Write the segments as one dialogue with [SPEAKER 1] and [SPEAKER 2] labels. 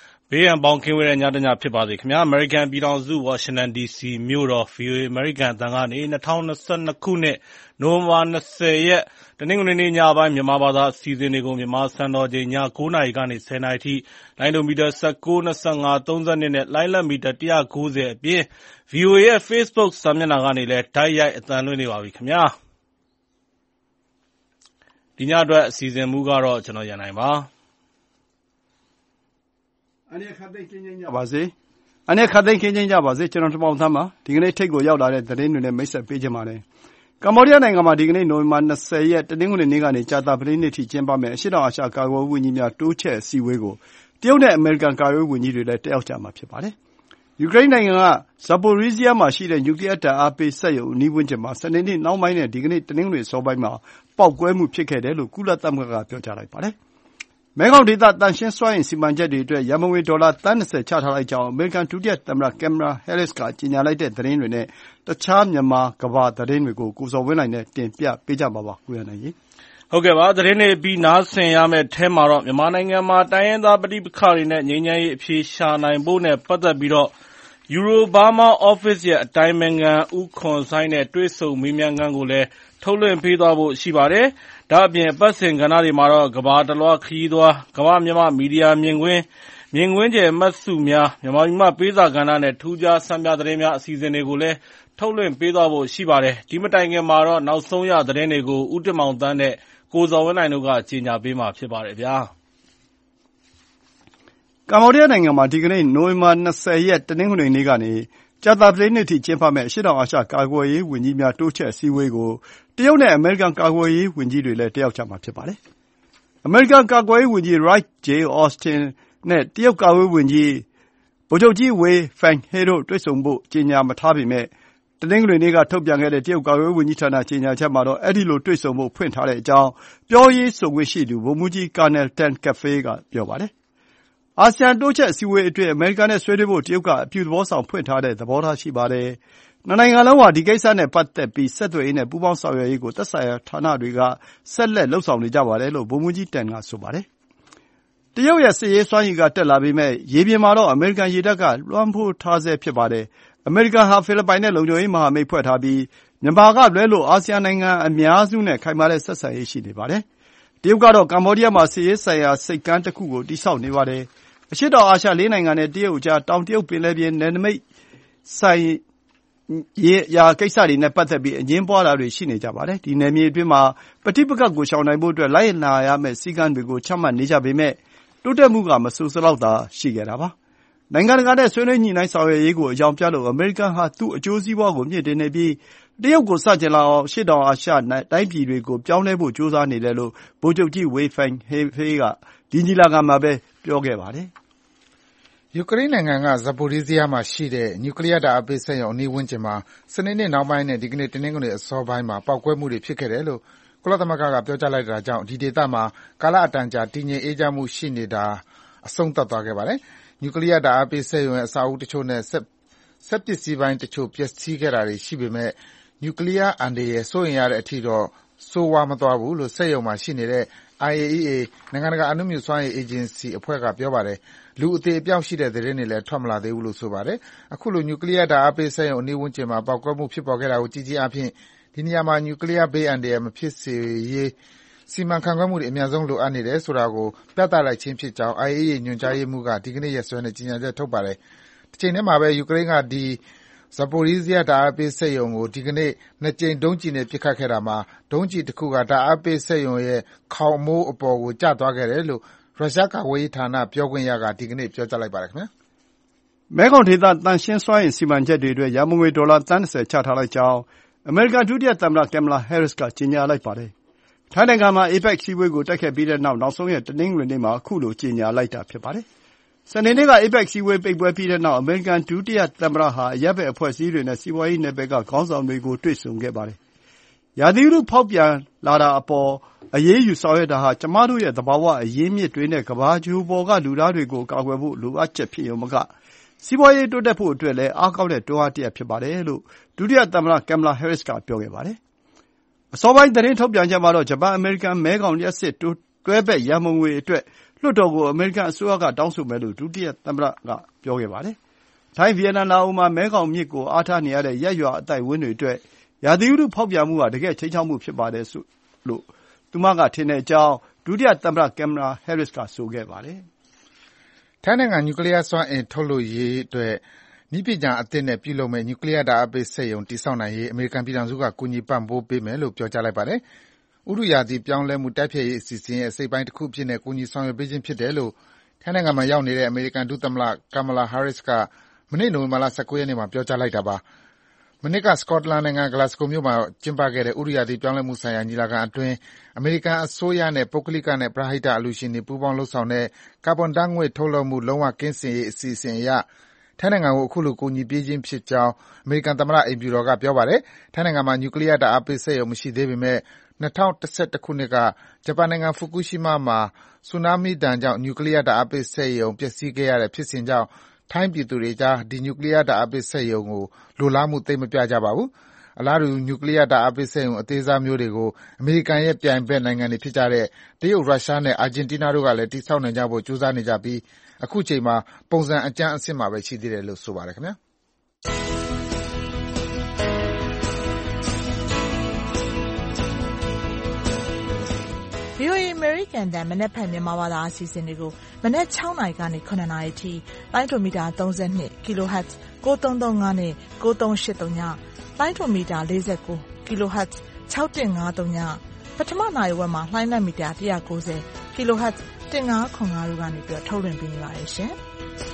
[SPEAKER 1] ဘေးရန်ပေါင်းကင်းဝေးတဲ့ညတညဖြစ်ပါစေခင်ဗျာ။ အမေရိကန်ပြည်ထောင်စုဝါရှင်တန် DC မြို့တော် VOA အမေရိကန်အသံကနေ2022ခုနှစ်နိုဝင်ဘာ20ရက်တနင်္ဂနွေနေ့ညပိုင်းမြန်မာဘာသာအစီအစဉ်တွေကိုမြန်မာစံတော်ချိန်ည9:00နာရီကနေ10:00နာရီထိလိုင်းဒိုမီတာ19, 25, 32နဲ့လိုင်းလက်မီတာ190အပြင် VOA ရဲ့ Facebook စာမျက်နှာကနေလည်းတိုက်ရိုက်အသံလွှင့်နေပါပြီခင်ဗျာ။ဒီညအတွက်အစီအစဉ်မူကတော့ကျွန်တော်ရန်နိုင်ပါ
[SPEAKER 2] အနေခတ်သိမ်းကျင်းကြပါစေကျွန်တော်တပေါင်းသားမှာဒီကနေ့ထိတ်ကိုရောက်လာတဲ့သတင်းတွေနဲ့မိတ်ဆက်ပေးခြင်းပါတယ်ကမ္ဘောဒီးယားနိုင်ငံမှာဒီကနေ့နိုဝင်ဘာ20ရက်တနင်္ဂနွေနေ့ကနေကြာသပတေးနေ့ထိကျင်းပမယ်အရှေ့တောင်အာရှကာကွယ်ရေးဝန်ကြီးများတိုးချဲ့အစည်းအဝေးကိုတရုတ်နဲ့အမေရိကန်ကာကွယ်ရေးဝန်ကြီးတွေလည်းတက်ရောက်ကြမှာဖြစ်ပါတယ်ယူကရိန်းနိုင်ငံကဇာပိုရီးဇီးယားမှာရှိတဲ့နျူကလီးယားဓာတ်အားပေးစက်ရုံအနီးဝန်းကျင်မှာစနေနေ့နှောင်းပိုင်းနဲ့ဒီကနေ့တနင်္ဂနွေအစောပိုင်းမှာပေါက်ကွဲမှုဖြစ်ခဲ့တယ်လို့ကုလသမဂ္ဂကပြောကြားလိုက်ပါတယ်မဲခေါင်ဒေသသန့်ရှင်းစွမ်းအင်စီမံချက်တွေအတွက်ရန်ပုံငွေဒေါ်လာသန်း20ချထားလိုက်ကြောင်းအမေရိကန်ဒုတိယသမ္မတကင်မလာဟဲရစ်ကကြေညာလိုက်တဲ့သတင်းတွေနဲ့တခြားမြန်မာကမ္ဘာသတင်းတွေကိုကိုဇော်ဝင်းနိုင်နဲ့တင်ပြပေးကြပါပါကိုရနိုင်ကြီး
[SPEAKER 1] ဟုတ်ကဲ့ပါသတင်းတွေပြီးနားဆင်ရမယ့်ထဲမှာတော့မြန်မာနိုင်ငံမှာတိုင်းရင်းသားပဋိပက္ခတွေနဲ့ငြိမ်းချမ်းရေးအဖြေရှာနိုင်ဖို့နဲ့ပတ်သက်ပြီးတော့Eurobama Office ရဲ့အတိုင်ပင်ခံဦးခွန်ဆိုင်နဲ့တွေ့ဆုံမေးမြန်းခန်းကိုလည်းထုတ်လွှင့်ပေးသွားဖို့ရှိပါတယ်။ဒါ့အပြင်အပတ်စဉ်ကဏ္ဍတွေမှာတော့ကမ္ဘာတလွှားခရီးသွားကမ္ဘာမြန်မာမီဒီယာမြင်ကွင်းကျယ်မှတ်စုများမြန်မာပြည်မှာပေးစာကဏ္ဍနဲ့ထူးခြားဆန်းပြသတင်းများအစီအစဉ်တွေကိုလည်းထုတ်လွှင့်ပေးသွားဖို့ရှိပါတယ်။ဒီမတိုင်ခင်မှာတော့နောက်ဆုံးရသတင်းတွေကိုဦးတင်မောင်သန်းနဲ့ကိုဇော်ဝင်းနိုင်တို့ကကြေညာပေးမှာဖြစ်ပါတယ်ဗျာ။
[SPEAKER 2] ကမ္ဘောဒီးယားနိုင်ငံမှာဒီကနေ့နိုဝင်ဘာ20ရက်တနင်္ဂနွေနေ့ကနေကြာသပတေးနေ့ထိကျင်းပမယ့်အရှေ့တောင်အာရှကာကွယ်ရေးဝန်ကြီးများတိုးချဲ့အစည်းအဝေးကိုတရုတ်နဲ့အမေရိကန်ကာကွယ်ရေးဝန်ကြီးတွေလည်းတက်ရောက်ကြမှာဖြစ်ပါတယ်။အမေရိကန်ကာကွယ်ရေးဝန်ကြီး Lloyd J. Austin နဲ့တရုတ်ကာကွယ်ရေးဝန်ကြီးဗိုလ်ချုပ်ကြီးဝေဖန်ဟေတို့တွေ့ဆုံဖို့ကြေညာမထားပေမဲ့တနင်္ဂနွေနေ့ကထုတ်ပြန်ခဲ့တဲ့တရုတ်ကာကွယ်ရေးဝန်ကြီးဌာနကြေညာချက်မှာတော့အဲဒီလိုတွေ့ဆုံဖို့ဖွင့်ထားတဲ့အကြောင်းပြောရေးဆိုခွင့်ရှိသူဗိုလ်မှူးကြီးကာနယ်တန်ကဖေးကပြောပါတယ်။အာဆီယံတိုးချဲ့အစည်းအဝေးအတွင်းအမေရိကန်နဲ့ဆွေးနွေးဖို့တရုတ်ကအပြုသဘောဆောင်ဖွင့်ထားတဲ့သဘောထားရှိပါတယ်။နှစ်နိုင်ငံလုံးဟာဒီကိစ္စနဲ့ပတ်သက်ပြီးဆက်သွယ်ရေးနဲ့ပူးပေါင်းဆောင်ရွက်ရေးကိုသက်ဆိုင်ရာဌာနတွေကဆက်လက်လုပ်ဆောင်နေကြပါတယ်လို့ဗိုလ်မှူးကြီးတန်ကဆိုပါတယ်။တရုတ်ရဲ့စစ်ရေးစွမ်းရည်ကတက်လာပေမဲ့ရေပြင်မှာတော့အမေရိကန်ရေတပ်ကလွှမ်းမိုးထားဆဲဖြစ်ပါတယ်။အမေရိကန်ဟာဖိလစ်ပိုင်နဲ့လုံခြုံရေးမဟာမိတ်ဖွဲ့ထားပြီးမြန်မာကလွဲလို့အာဆီယံနိုင်ငံအများစုနဲ့ခိုင်မာတဲ့ဆက်ဆံရေးရှိနေပါတယ်။တရုတ်ကတော့ကမ္ဘောဒီးယားမှာစစ်ရေးဆိုင်ရာစိတ်ကမ်းတစ်ခုကိုတည်ဆောက်နေပါတယ်။အရှေ့တောင်အာရှ၄နိုင်ငံနဲ့တရုတ်ကြားတောင်တရုတ်ပင်လယ်ပြင်နယ်နိမိတ်ဆိုင်ရာကိစ္စတွေနဲ့ပတ်သက်ပြီးအငြင်းပွားတာတွေရှိနေကြပါတယ်။ဒီနယ်မြေအတွင်းမှာပဋိပက္ခကိုရှောင်နိုင်ဖို့အတွက်လိုက်နာရမယ့်စည်းကမ်းတွေကိုချမှတ်နေကြပေမဲ့တိုးတက်မှုကမဆိုစလောက်သာရှိခဲ့တာပါ။နိုင်ငံတကာနဲ့ဆွေးနွေးညှိနှိုင်းဆောင်ရွက်ရေးကိုအကြောင်းပြလို့အမေရိကန်ဟာသူ့အကျိုးစီးပွားကိုမြှင့်တင်နေပြီးတရုတ်ကိုဆန့်ကျင်လာအောင်အရှေ့တောင်အာရှတိုင်းပြည်တွေကိုပြောင်းလဲဖို့ကြိုးစားနေတယ်လို့ဗိုလ်ချုပ်ကြီးဝေဖန်ဟေးကဒီညီလာခံမှာပဲပြောခဲ့ပါတယ်။
[SPEAKER 3] ယူကရိန်းနိုင်ငံကဇာပိုရီးဇီးယားမှာရှိတဲ့နျူကလီးယားဓာတ်အားပေးစက်ရုံအနီးဝန်းကျင်မှာစနေနေ့နှောင်းပိုင်းနဲ့ဒီကနေ့တနင်္ဂနွေအစောပိုင်းမှာပေါက်ကွဲမှုတွေဖြစ်ခဲ့တယ်လို့ကုလသမဂ္ဂကပြောကြားလိုက်တာကြောင့်ဒီဒေသမှာကာလအတန်ကြာတည်ငြိမ်အေးချမ်းမှုရှိနေတာအဆုံးသတ်သွားခဲ့ပါတယ်။နျူကလီးယားဓာတ်အားပေးစက်ရုံရဲ့အဆောက်အဦတချို့နဲ့စက်ပစ္စည်းပိုင်းတချို့ပျက်စီးခဲ့တာတွေရှိပေမဲ့နျူကလီးယားအန္တရာယ်စိုးရိမ်ရတဲ့အထိတော့ဆိုးဝါးမသွားဘူးလို့စက်ရုံမှာရှိနေတဲ့ IAEA နိုင်ငံတကာအဏုမြူစွမ်းအင်အေဂျင်စီအဖွဲ့ကပြောပါတယ်။လူအသေအပျောက်ရှိတဲ့သတင်းတွေလည်းထွက်မလာသေးဘူးလို့ဆိုပါတယ်။အခုလိုနျူကလီးယားဓာတ်အားပေးစက်ရုံအနီးဝန်းကျင်မှာပေါက်ကွဲမှုဖြစ်ပေါ်ခဲ့တာကိုကြည့်ခြင်းအားဖြင့်ဒီနေရာမှာနျူကလီးယားဘေးအန္တရာယ်မဖြစ်စေရေးစီမံခန့်ခွဲမှုတွေအမြန်ဆုံးလိုအပ်နေတယ်ဆိုတာကိုပြသလိုက်ခြင်းဖြစ်ကြောင်း IAEA ညွှန်ကြားရေးမှူးကဒီကနေ့ရက်စွဲနဲ့ကြေညာချက်ထုတ်ပါတယ်။တချိန်တည်းမှာပဲယူကရိန်းကဒီဇာပိုရီးဇီးယားဓာတ်အားပေးစက်ရုံကိုဒီကနေ့နှစ်ကြိမ်ဒုံးကျည်နဲ့ပစ်ခတ်ခဲ့တာမှာဒုံးကျည်တစ်ခုကဓာတ်အားပေးစက်ရုံရဲ့ခေါင်မိုးအပေါ်ကိုကျသွားခဲ့တယ်လို့ရုရှားကာကွယ်ရေးဌာနပြောခွင့်ရကဒီကနေ့ပြောကြားလိုက်ပါတယ်ခင်ဗျာ
[SPEAKER 2] ။မဲခေါင်ဒေသသန့်ရှင်းစွမ်းအင်စီမံချက်တွေအတွက်ရန်ပုံငွေဒေါ်လာသန်း20ချထားလိုက်ကြောင်းအမေရိကန်ဒုတိယသမ္မတကင်မလာဟဲရစ်ကကြေညာလိုက်ပါတယ်။ထိုင်းနိုင်ငံမှာ APEC စည်းဝေးကိုတက်ခဲ့ပြီးတဲ့နောက်ဆုံးရက်တနင်္ဂနွေနေ့မှာအခုလိုကြေညာလိုက်တာဖြစ်ပါတယ်။စနေနေ့က APEC စည်းဝေးပိတ်ပွဲပြီးတဲ့နောက်အမေရိကန်ဒုတိယသမ္မတဟာအရပ်ဘက်အဖွဲ့အစည်းတွေနဲ့စီးပွားရေးနယ်ပယ်ကခေါင်းဆောင်တွေကိုတွေ့ဆုံခဲ့ပါတယ်။ရာသီဥတုဖောက်ပြန်လာတာအပေါ်အရေးယူဆောင်ရွက်တာဟာကျမတို့ရဲ့သဘာဝအရင်းမြစ်တွေနဲ့ကမ္ဘာဂြိုဟ်ပေါ်ကလူသားတွေကိုကာကွယ်ဖို့လိုအပ်ချက်ဖြစ်ရုံမကစီးပွားရေးတိုးတက်ဖို့အတွက်လည်းအားကောင်းတဲ့တွန်းအားတစ်ရပ်ဖြစ်ပါတယ်လို့ဒုတိယသမ္မတကင်မလာဟဲရစ်ကပြောခဲ့ပါတယ်။အစောပိုင်းသတင်းထုတ်ပြန်ချက်မှာတော့ဂျပန်အမေရိကန်မဲခေါင်လျှပ်စစ်တွဲဘက်ရန်ပုံငွေအတွက်လလွှတ်တော်ကိုအမေရိကန်အစိုးရကတောင်းဆိုမယ်လို့ဒုတိယသမ္မတကပြောခဲ့ပါတယ်။ထိုင်း၊ဗီယက်နမ်၊လာအိုမှာမဲခေါင်မြစ်ကိုအားထားနေရတဲ့ရပ်ရွာအသိုက်အဝန်းတွေအတွက်ရာသီဥတုဖောက်ပြန်မှုဟာတကယ့်ခြိမ်းခြောက်မှုဖြစ်ပါတယ်လို့သူမကထင်တဲ့အကြောင်းဒုတိယသမ္မတကင်မလာဟဲရစ်ကဆိုခဲ့ပါတယ်
[SPEAKER 3] ။ထိုင်းနိုင်ငံနျူကလီးယားစွမ်းအင်ထုတ်လုပ်ရေးအတွက်နည်းပညာအသစ်နဲ့ပြုလုပ်မယ့်နျူကလီးယားဓာတ်အားပေးစက်ရုံတည်ဆောက်နိုင်ရေးအမေရိကန်ပြည်ထောင်စုကကူညီပံ့ပိုးပေးမယ်လို့ပြောကြားလိုက်ပါတယ်။ဥတုရာသီပြောင်းလဲမှုတိုက်ဖျက်ရေးအစီအစဉ်ရဲ့အစိတ်အပိုင်းတခုအဖြစ်နဲ့ကူညီဆောင်ရွက်ပေးခြင်းဖြစ်တယ်လို့ထိုင်းနိုင်ငံမှာရောက်နေတဲ့အမေရိကန်ဒုသမ္မတကင်မလာဟဲရစ်ကမနေ့နိုဝင်ဘာလ19ရက်နေ့မှာပြောကြားလိုက်တာပါ။မနေ့ကစကော့တလန်နိုင်ငံဂလပ်စဂိုမြို့မှာကျင်းပခဲ့တဲ့ဥတုရာသီပြောင်းလဲမှုဆိုင်ရာညီလာခံအတွင်းအမေရိကန်အစိုးရနဲ့ပုဂ္ဂလိကနဲ့ပရဟိတအလှူရှင်တွေပူးပေါင်းလုပ်ဆောင်တဲ့ကာဗွန်ဓာတ်ငွေ့ထုတ်လွှတ်မှုလုံးဝကင်းစင်ရေးအစီအစဉ်အရထိုင်းနိုင်ငံကိုအခုလိုကူညီပေးခြင်းဖြစ်ကြောင်းအမေရိကန်သမ္မတအိမ်ဖြူတော်ကပြောပါတယ်။ထိုင်းနိုင်ငံမှာနျူကလီးယားဓာတ်အားပေးစက်ရုံမရှိသေးပေမဲ့2011ခုနှစ်ကဂျပန်နိုင်ငံဖူကူရှီမာမှာဆူနာမီဒဏ်ကြောင့်နျူကလီးယားဓာတ်အားပေးစက်ရုံပျက်စီးခဲ့ရတဲ့ဖြစ်စဉ်ကြောင့်ထိုင်းပြည်သူတွေကြားဒီနျူကလီးယားဓာတ်အားပေးစက်ရုံကိုလိုလားမှုသိပ်မပြကြပါဘူး။အလားတူနျူကလီးယားဓာတ်အားပေးစက်ရုံအသေးစားမျိုးတွေကိုအမေရိကန်ရဲ့ပြိုင်ဘက်နိုင်ငံတွေဖြစ်ကြတဲ့တရုတ်၊ရုရှားနဲ့အာဂျင်တီးနားတို့ကလည်းတည်ဆောက်နိုင်ကြဖို့ကြိုးစားနေကြပြီးအခုချိန်မှာပုံစံအကြမ်းအဆင့်မှာပဲရှိသေးတယ်လို့ဆိုပါတယ်ခင်ဗျာ။
[SPEAKER 4] VOA အမေရိကန်တန်မနက်ဖြန်မြန်မာဘာသာအစီအစဉ်တွေကိုမနက်6နာရီကနေ9နာရီထိလိုင်းဒိုမီတာ32 kHz 9335နဲ့9383ညလိုင်းဒိုမီတာ49 kHz 6153ညပထမနာရီဝက်မှာလိုင်းနက်မီတာ190 kHz 1505တို့ကနေပြီးထုတ်လွှင့်ပေးနေပါတယ်ရှင်။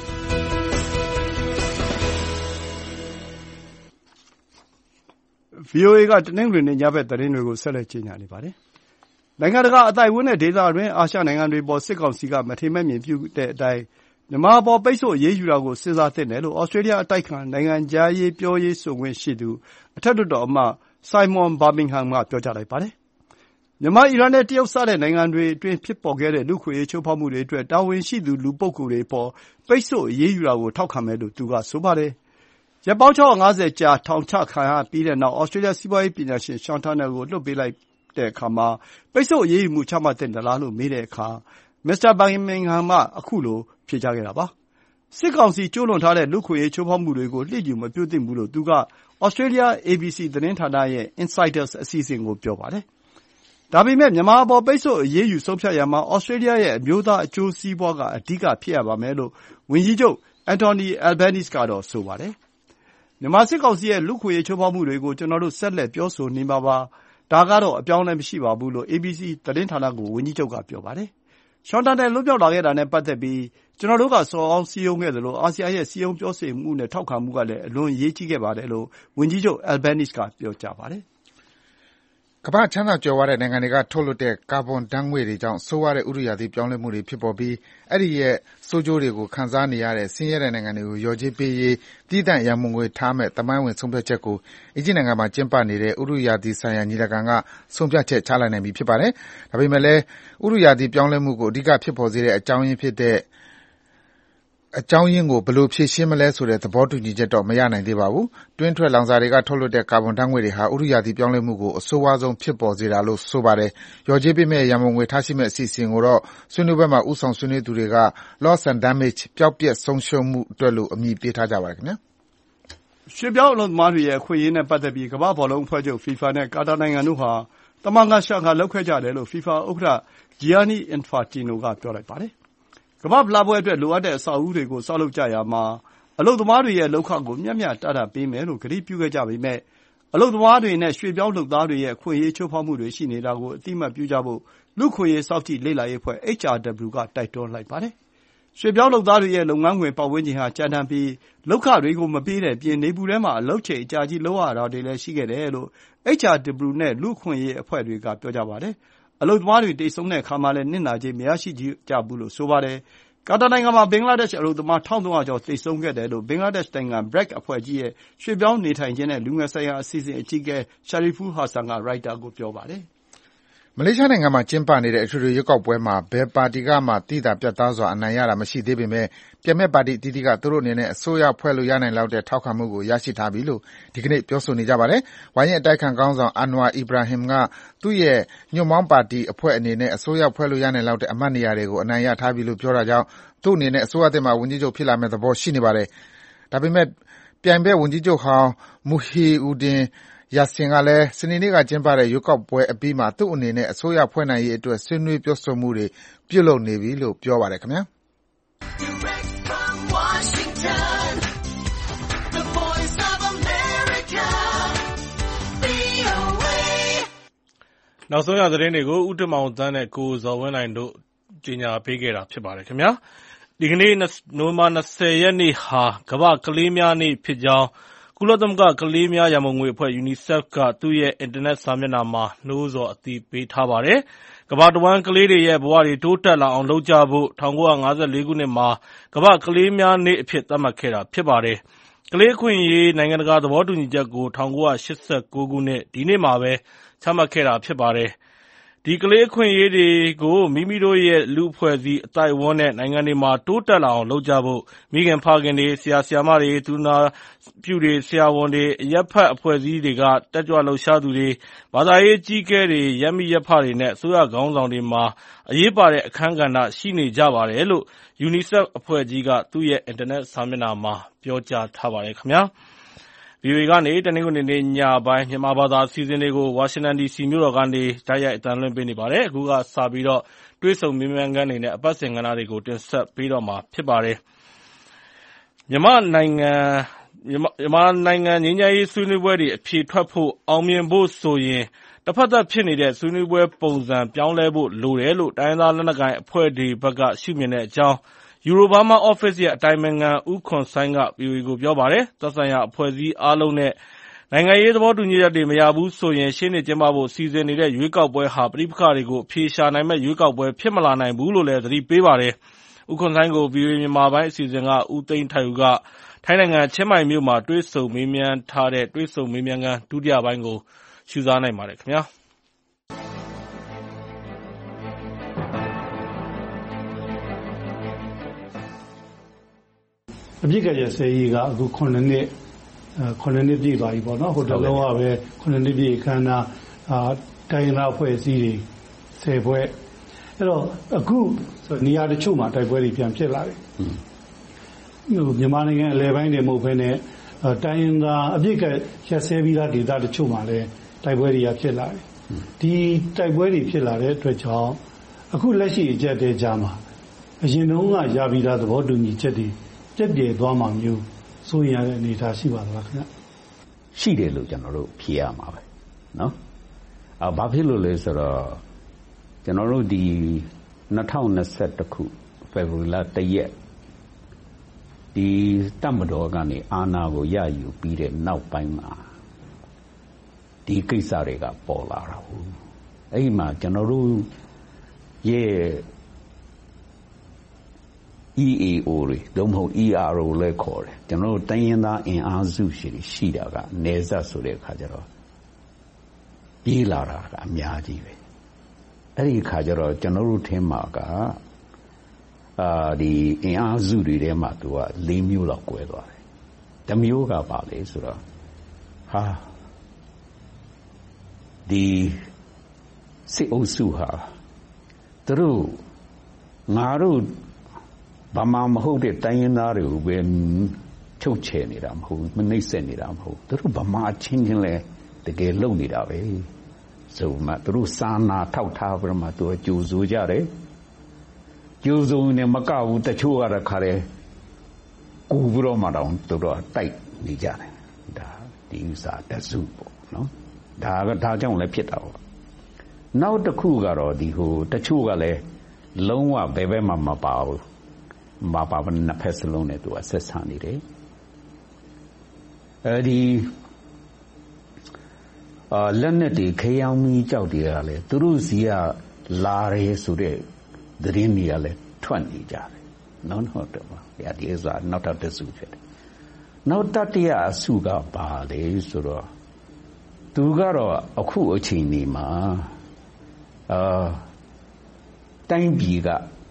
[SPEAKER 2] VOA ကတနင်္ဂနွေနေ့ညဘက်သတင်းတွေကိုဆက်လက်ကြေညာနေပါတယ်။နိုင်ငံတကာအသိုက်အဝန်းနဲ့ဒေသတွင်းအာရှနိုင်ငံတွေအပေါ်စစ်ကောင်စီကမထေမဲ့မြင်ပြုတဲ့အတိုင်းမြန်မာအပေါ်ပိတ်ဆို့အရေးယူတာကိုစဉ်းစားသင့်တယ်လို့ဩစတြေးလျအတိုက်အခံနိုင်ငံခြားရေးပြောရေးဆိုခွင့်ရှိသူအထက်လွှတ်တော်အမတ်ဆိုင်းမွန်ဘာမင်ဟမ်ကပြောကြားလိုက်ပါတယ်။မြန်မာ၊အီရန်နဲ့တရုတ်စတဲ့နိုင်ငံတွေအတွင်းဖြစ်ပေါ်ခဲ့တဲ့လူ့အခွင့်အရေးချိုးဖောက်မှုတွေအတွက်တာဝန်ရှိသူလူပုဂ္ဂိုလ်တွေအပေါ်ပိတ်ဆို့အရေးယူတာကိုထောက်ခံမယ်လို့သူကဆိုပါတယ်။ရက်ပေါင်း650ကြာထောင်ချခံရပြီးတဲ့နောက်ဩစတြေးလျစီးပွားရေးပညာရှင်ရှောင်တာနယ်ကိုလွှတ်ပေးလိုက်တဲ့အခါပိတ်ဆို့အရေးယူမှုချမှတ်သင့်သလားလို့မေးတဲ့အခါမစ္စတာဘာမင်ဟမ်ကအခုလိုဖြေကြားခဲ့တာပါ။စစ်ကောင်စီကျူးလွန်ထားတဲ့လူ့အခွင့်အရေးချိုးဖောက်မှုတွေကိုလျစ်လျူမပြုသင့်ဘူးလို့သူကဩစတြေးလျ ABC သတင်းဌာနရဲ့ Insiders အစီအစဉ်ကိုပြောပါတယ်။ဒါပေမဲ့မြန်မာအပေါ်ပိတ်ဆို့အရေးယူဆုံးဖြတ်ရာမှာဩစတြေးလျရဲ့အမျိုးသားအကျိုးစီးပွားကအဓိကဖြစ်ရပါမယ်လို့ဝန်ကြီးချုပ်အန်တိုနီအယ်ဘဲနီးစ်ကတော့ဆိုပါတယ်။မြန်မာစစ်ကောင်စီရဲ့လူ့အခွင့်အရေးချိုးဖောက်မှုတွေကိုကျနော်တို့ဆက်လက်ပြောဆိုနေမှာပါ။ဒါကတော့အပြောင်းအလဲမရှိပါဘူးလို့ ABC သတင်းဌာနကိုဝန်ကြီးချုပ်ကပြောပါတယ်။ရှောင်တာနယ်လွတ်မြောက်လာခဲ့တာနဲ့ပတ်သက်ပြီးကျနော်တို့ကစော်ကားစည်းရုံးခဲ့သလိုအာဆီယံရဲ့စည်းရုံးပြောဆိုမှုနဲ့ထောက်ခံမှုကလည်းအလွန်အရေးကြီးခဲ့ပါတယ်လို့ဝန်ကြီးချုပ်အယ်ဘဲနီးစ်ကပြောကြားပါတယ်။
[SPEAKER 3] ကမ္ဘာ့ချမ်းသာကြွယ်ဝတဲ့နိုင်ငံတွေကထုတ်လွှတ်တဲ့ကာဗွန်ဓာတ်ငွေ့တွေကြောင့်ဆိုးဝါးတဲ့ဥတုရာသီပြောင်းလဲမှုတွေဖြစ်ပေါ်ပြီးအဲဒီရဲ့ဆိုးကျိုးတွေကိုခံစားနေရတဲ့ဆင်းရဲတဲ့နိုင်ငံတွေကိုလျော်ကြေးပေးရေးသီးသန့်ရန်ပုံငွေထားမယ့်သမိုင်းဝင်ဆုံးဖြတ်ချက်ကိုအီဂျစ်နိုင်ငံမှာကျင်းပနေတဲ့ဥတုရာသီဆိုင်ရာညီလာခံကဆုံးဖြတ်ချက်ချလိုက်နိုင်ပြီဖြစ်ပါတယ်။ဒါပေမဲ့လည်းဥတုရာသီပြောင်းလဲမှုကိုအဓိကဖြစ်ပေါ်စေတဲ့အကြောင်းရင်းကိုဘယ်လိုဖြေရှင်းမလဲဆိုတဲ့သဘောတူညီချက်တော့မရနိုင်သေးပါဘူး။တွင်းထွက်လောင်စာတွေကထုတ်လွှတ်တဲ့ကာဗွန်ဓာတ်ငွေ့တွေဟာဥတုရာသီပြောင်းလဲမှုကိုအဆိုးဝါးဆုံးဖြစ်ပေါ်စေတာလို့ဆိုပါတယ်။လျော်ကြေးပေးမယ့်ရန်ပုံငွေထားရှိမယ့်အစီအစဉ်ကိုတော့ဆွေးနွေးပွဲမှာဦးဆောင်ဆွေးနွေးသူတွေက Loss and Damage ပျောက်ပျက်ဆုံးရှုံးမှုအတွက်လို့အမည်ပေးထားကြပါတယ်ခင်ဗျာ
[SPEAKER 2] ။ရွှေ့ပြောင်းအလုပ်သမားတွေရဲ့အခွင့်အရေးနဲ့ပတ်သက်ပြီးကမ္ဘာ့ဘောလုံးအဖွဲ့ချုပ် FIFA နဲ့ကာတာနိုင်ငံတို့ဟာသမဂန်ရှာခါလုပ်ခဲ့ကြတယ်လို့ FIFA ဥက္ကဋ္ဌ Gianni Infantino ကပြောလိုက်ပါတယ်။ကမ္ဘာ့ဖလားပွဲအတွက်လိုအပ်တဲ့အဆောက်အဦးတွေကိုဆောက်လုပ်ကြရာမှာအလုပ်သမားတွေရဲ့လုပ်ခကိုမျှမျှတတပေးမယ်လို့ကတိပြုခဲ့ကြပေမဲ့အလုပ်သမားတွေနဲ့ရွှေ့ပြောင်းလုပ်သားတွေရဲ့အခွင့်အရေးချိုးဖောက်မှုတွေရှိနေတာကိုအသိအမှတ်ပြုကြဖို့လူ့အခွင့်အရေးစောင့်ကြည့်လေ့လာရေးအဖွဲ့ HRW ကတိုက်တွန်းလိုက်ပါတယ်။ရွှေ့ပြောင်းလုပ်သားတွေရဲ့လုပ်ငန်းခွင်ပတ်ဝန်းကျင်ဟာကြမ်းတမ်းပြီးလုပ်ခတွေကိုမပေးတဲ့အပြင်နေပူထဲမှာအလုပ်ချိန်အကြာကြီးလုပ်ရတာတွေလည်းရှိခဲ့တယ်လို့ HRW နဲ့လူ့အခွင့်အရေးအဖွဲ့တွေကပြောကြပါတယ်။အလုပ်သမားတွေသေဆုံးတဲ့အခါမှာလည်းနစ်နာကြေးမရရှိကြဘူးလို့ဆိုပါတယ်။ကာတာနိုင်ငံမှာဘင်္ဂလားဒေ့ရှ်အလုပ်သမား1300ကျော်သေဆုံးခဲ့တယ်လို့ဘင်္ဂလားဒေ့ရှ်နိုင်ငံ BRAC အဖွဲ့ကြီးရဲ့ရွှေ့ပြောင်းနေထိုင်ခြင်းနဲ့လူငယ်ဆိုင်ရာအစီအစဉ်အကြီးအကဲ Shariful Hasan ကရိုက်တာကိုပြောပါတယ်
[SPEAKER 3] မလေးရှားနိုင်ငံမှာကျင်းပနေတဲ့အထွေထွေရွေးကောက်ပွဲမှာဘယ်ပါတီကမှသိသာပြတ်သားစွာအနိုင်ရတာမရှိသေးပေမဲ့ပြိုင်ဘက်ပါတီအသီးသီးကသူတို့အနေနဲ့အစိုးရဖွဲ့လို့ရနိုင်လောက်တဲ့ထောက်ခံမှုကိုရရှိထားပြီလို့ဒီကနေ့ပြောဆိုနေကြပါတယ်။ဝါရင့်အတိုက်အခံခေါင်းဆောင် Anwar Ibrahim ကသူ့ရဲ့ညွန့်ပေါင်းပါတီအဖွဲ့အနေနဲ့အစိုးရဖွဲ့လို့ရနိုင်လောက်တဲ့အမတ်နေရာတွေကိုအနိုင်ရထားပြီလို့ပြောတာကြောင့်သူ့အနေနဲ့အစိုးရသစ်မှာဝန်ကြီးချုပ်ဖြစ်လာမယ့်သဘောရှိနေပါတယ်။ဒါပေမဲ့ပြိုင်ဘက်ဝန်ကြီးချုပ်ဟောင်း Muhyiddin Yassin ကလည်းစနေနေ့ကကျင်းပတဲ့ရွေးကောက်ပွဲအပြီးမှာသူ့အနေနဲ့အစိုးရဖွဲ့နိုင်ရေးအတွက်ဆွေးနွေးပြောဆိုမှုတွေပြုလုပ်နေပြီလို့ပြောပါတယ်ခင်ဗျာ
[SPEAKER 1] နောက်ဆုံးရသတင်းတွေကိုဦးတင်မောင်သန်းနဲ့ကိုဇော်ဝင်းနိုင်တို့ကြီးညာပေးခဲ့တာဖြစ်ပါတယ်ခင်ဗျာဒီကနေ့နိုဝင်ဘာ20ရက်နေ့ဟာကမ္ဘာကလေးများနေ့ဖြစ်ကြောင်းကုလသမဂ္ဂကလေးများရန်ပုံငွေအဖွဲ့ UNICEF ကသူ့ရဲ့အင်တာနက်စာမျက်နှာမှာနှိုးဆော်အသိပေးထားပါတယ်။ကမ္ဘာတဝန်းကလေးတွေရဲ့ဘဝတွေတိုးတက်လာအောင်လုပ်ကြဖို့1954ခုနှစ်မှာကမ္ဘာကလေးများနေ့အဖြစ်သတ်မှတ်ခဲ့တာဖြစ်ပါတယ်။ကလေးအခွင့်အရေးနိုင်ငံတကာသဘောတူညီချက်ကို1989ခုနှစ်ဒီနေ့မှာပဲချမှတ်ခဲ့တာဖြစ်ပါတယ်။ဒီကလေးအခွင့်အရေးတွေကိုမိမိတို့ရဲ့လူ့အဖွဲ့အစည်းအသိုက်အဝန်းနဲ့နိုင်ငံတွေမှာတိုးတက်လာအောင်လုပ်ကြဖို့မိခင်ဖခင်တွေဆရာဆရာမတွေသူနာပြုတွေဆရာဝန်တွေအရပ်ဖက်အဖွဲ့အစည်းတွေကတက်ကြွလှုပ်ရှားသူတွေဘာသာရေးကြီးကဲတွေရပ်မိရပ်ဖတွေနဲ့အစိုးရခေါင်းဆောင်တွေမှာအရေးပါတဲ့အခန်းကဏ္ဍရှိနေကြပါတယ်လို့ UNICEF အဖွဲ့ကြီးကသူ့ရဲ့အင်တာနက်စာမျက်နှာမှာပြောကြားထားပါတယ်ခင်ဗျာVOA ကနေတနင်္ဂနွေနေ့ညပိုင်းမြန်မာဘာသာအစီအစဉ်တွေကိုဝါရှင်တန် DC မြို့တော်ကနေတိုက်ရိုက်အသံလွှင့်ပေးနေပါတယ်။အခုကစပြီးတော့တွေ့ဆုံမေးမြန်းခန်းတွေနဲ့အပတ်စဉ်ကဏ္ဍတွေကိုတင်ဆက်ပေးတော့မှာဖြစ်ပါတယ်။မြန်မာနိုင်ငံငြိမ်းချမ်းရေးဆွေးနွေးပွဲတွေအဖြေထွက်ဖို့အောင်မြင်ဖို့ဆိုရင်တစ်ဖက်သက်ဖြစ်နေတဲ့ဆွေးနွေးပွဲပုံစံပြောင်းလဲဖို့လိုတယ်လို့တိုင်းရင်းသားလက်နက်ကိုင်အဖွဲ့တွေဘက်ကရှုမြင်တဲ့အကြောင်းEuroburma Office ရဲ့အတိုင်ပင်ခံဦးခွန်ဆိုင်းက VOA ကိုပြောပါတယ်။သက်ဆိုင်ရာအဖွဲ့အစည်းအားလုံးနဲ့နိုင်ငံရေးသဘောတူညီချက်တွေမရဘူးဆိုရင်ရှေ့နှစ်ကျင်းပဖို့စီစဉ်နေတဲ့ရွေးကောက်ပွဲဟာပဋိပက္ခတွေကိုအဖြေရှာနိုင်မဲ့ရွေးကောက်ပွဲဖြစ်မလာနိုင်ဘူးလို့လည်းသတိပေးပါတယ်။ဦးခွန်ဆိုင်းကို VOA မြန်မာပိုင်းအစီအစဉ်ကဦးသိန်းထိုက်ဦးကထိုင်းနိုင်ငံချင်းမိုင်မြို့မှာတွေ့ဆုံမေးမြန်းထားတဲ့တွေ့ဆုံမေးမြန်းခန်းဒုတိယပိုင်းကိုရှုစားနိုင်ပါတယ်ခင်ဗျာ။
[SPEAKER 5] အပြစ်ကရစေကြီးကအခု9နှစ်ပြည့်သွားပြီပေါ့နော်ဟိုတလုံးကပဲ9နှစ်ပြည့်ခန္ဓာတိုင်းရာဖွဲ့စည်းတွေ10ဖွဲ့အဲ့တော့အခုနေရာတချို့မှာတိုက်ပွဲတွေပြန်ဖြစ်လာတယ်မြန်မာနိုင်ငံအလဲပိုင်းတွေမဟုတ်ဘဲနဲ့တိုင်းရင်းသားအပြစ်ကရစေပြီးသားဒေသတချို့မှာလည်းတိုက်ပွဲတွေဖြစ်လာတယ်ဒီတိုက်ပွဲတွေဖြစ်လာတဲ့အတွက်ကြောင့်အခုလက်ရှိအကျပ်တဲကြားမှာအရင်တုန်းကရပြီးသားသဘောတူညီချက်တွေပြည့်ပြည့်သွားမှမျိုးစိုးရင်ရတဲ့အနေအထားရှိပါသလားခင်ဗျ
[SPEAKER 6] ရှိတယ်လို့ကျွန်တော်တို့ဖြေရမှာပဲเนาะဘာဖြစ်လို့လဲဆိုတော့ကျွန်တော်တို့ဒီ2021ခုဖေဖော်ဝါရီလ1ရက်ဒီတပ်မတော်ကနေအာဏာကိုရယူပြီးတဲ့နောက်ပိုင်းမှာဒီကိစ္စတွေကပေါ်လာတာဟုတ်အဲ့ဒီမှာကျွန်တော်တို့ရဲ့ EAO တွေဒုံမဟုတ် ERO လဲခေါ်တယ်ကျွန်တော်တို့တိုင်းရင်းသားအင်အားစုရှိတာကနေဆက်ဆိုတဲ့အခါကျတော့ပြေးလာတာကအများကြီးပဲအဲ့ဒီအခါကျတော့ကျွန်တော်တို့ထင်မှာကဒီအင်အားစုတွေထဲမှာသူက4မျိုးလောက်ကွဲသွားတယ်တစ်မျိုးကပါလေဆိုတော့ဒီစစ်အုပ်စုဟာသူတို့ငါတို့ဘာမှမဟုတ်တဲ့တိုင်းရင်းသားတွေကိုပဲချုပ်ချယ်နေတာမဟုတ်မနှိမ့်ဆက်နေတာမဟုတ်သူတို့ဗမာချင်းချင်းလဲတကယ်လုံနေတာပဲဆိုမှသူတို့စာနာထောက်ထားပြီးမှသူကကြိုဆိုကြတယ်ကြိုဆိုနေမကဘူးတချို့ကတခါတည်းကူပြီးတော့မှတော့သူတို့တိုက်နေကြတယ်ဒါဒီဥစ္စာတစုပေါ့နော်ဒါကြောင့်လည်းဖြစ်တာပေါ့နောက်တစ်ခုကတော့ဒီဟိုတချို့ကလည်းလုံးဝဘယ်ဘက်မှမပါဘူးဘာပါနှစ်ဖက်စလုံးနဲ့သူကဆက်ဆံနေတယ်အဲဒီလက်နဲ့ဒီခေယောင်းမီးကြောက်တွေကလည်းသူတို့စီကလာရဲဆိုတဲ့သတင်းတွေကလည်းထွက်နေကြတယ်နော်ဟုတ်တယ်ပါဒီဥစ္စာနောက်တစ်စုဖြစ်တယ်နောက်တတိယအစုကပါလေဆိုတော့သူကတော့အခုအချိန်นี้မှာတိုင်းပြည်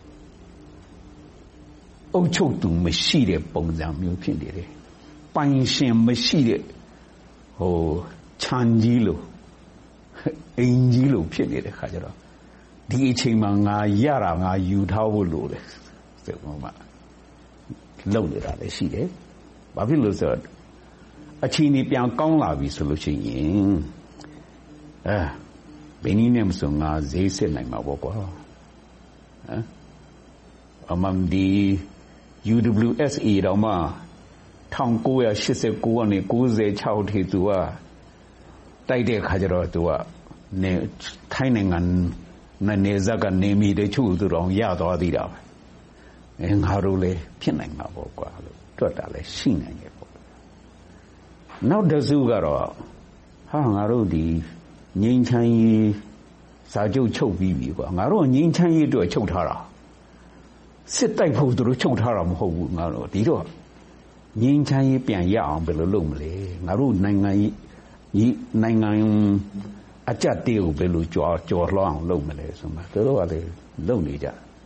[SPEAKER 6] ကအုပ်ချုပ်သူမရှိတဲ့ပုံစံမျိုးဖြစ်နေတယ်ပိုင်ရှင်မရှိတဲ့ခြံကြီးလို့အိမ်ကြီးလို့ဖြစ်နေတဲ့ခါကျတော့ဒီအချိန်မှာငါရတာငါယူထားဖို့လိုတယ်ဆိုတော့မှလုံနေတာလည်းရှိတယ်ဘာဖြစ်လို့ဆိုတော့အချိန်ကြီးပြန်ကောင်းလာပြီဆိုလို့ရှိရင်ဘယ်နည်းနဲ့မဆိုငါဈေးစစ်နိုင်မှာပေါ့ကွာအမှန်ဒီ UWSA တော့မှ1989ကနေ96ထိသူကတိုက်တဲ့ခါကျတော့သူကထိုင်းနိုင်ငံနေဇက်ကနေမိတဲ့ချို့သူတော်ရသွားသေးတာပဲငါတို့လည်းဖြစ်နိုင်မှာပေါ့ကွာလို့တွက်တာလည်းရှိနိုင်တယ်ပေါ့နောက်တစ်စုကတော့ငါတို့ဒီငြိမ်းချမ်းရေးစာချုပ်ချုပ်ပြီးပြီကွာငါတို့ငြိမ်းချမ်းရေးအတွက်ချုပ်ထားတာစစ်တိုက်ဖို့သူတို့ချုပ်ထားတာမဟုတ်ဘူးငါတို့ဒီတော့ငြိမ်းချမ်းရေးပြန်ရအောင်ဘယ်လိုလုပ်မလဲငါတို့နိုင်ငံအကြက်တေးကိုဘယ်လိုကြော်လွှမ်းအောင်လုပ်မလဲဆိုမှသူတို့ကလည်းလုပ်နေကြ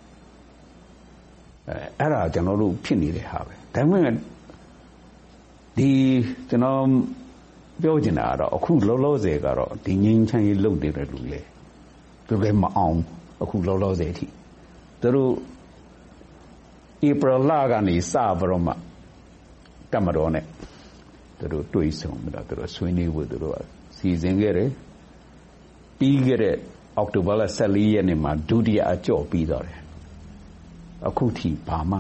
[SPEAKER 6] အဲ့ဒါကျွန်တော်တို့ဖြစ်နေတဲ့ဟာပဲဒါပေမဲ့ဒီကျွန်တော်ပြောချင်တာကတော့အခုလောလောဆယ်ကတော့ဒီငြိမ်းချမ်းရေးလုပ်နေတဲ့လူလေသူလည်းမအောင်အခုလောလောဆယ်အထိသူတို့ဧပြီလကနေစပြီးတော့မှတမတော်နဲ့သူတို့တွေ့ဆုံပြီးတော့သူတို့ဆွေးနွေးဖို့သူတို့စီစဉ်ခဲ့တယ်ပြီးခဲ့တဲ့အောက်တိုဘာလ14ရက်နေ့မှာဒုတိယအကြော့ပြီးတော့တယ်အခုထိဘာမှ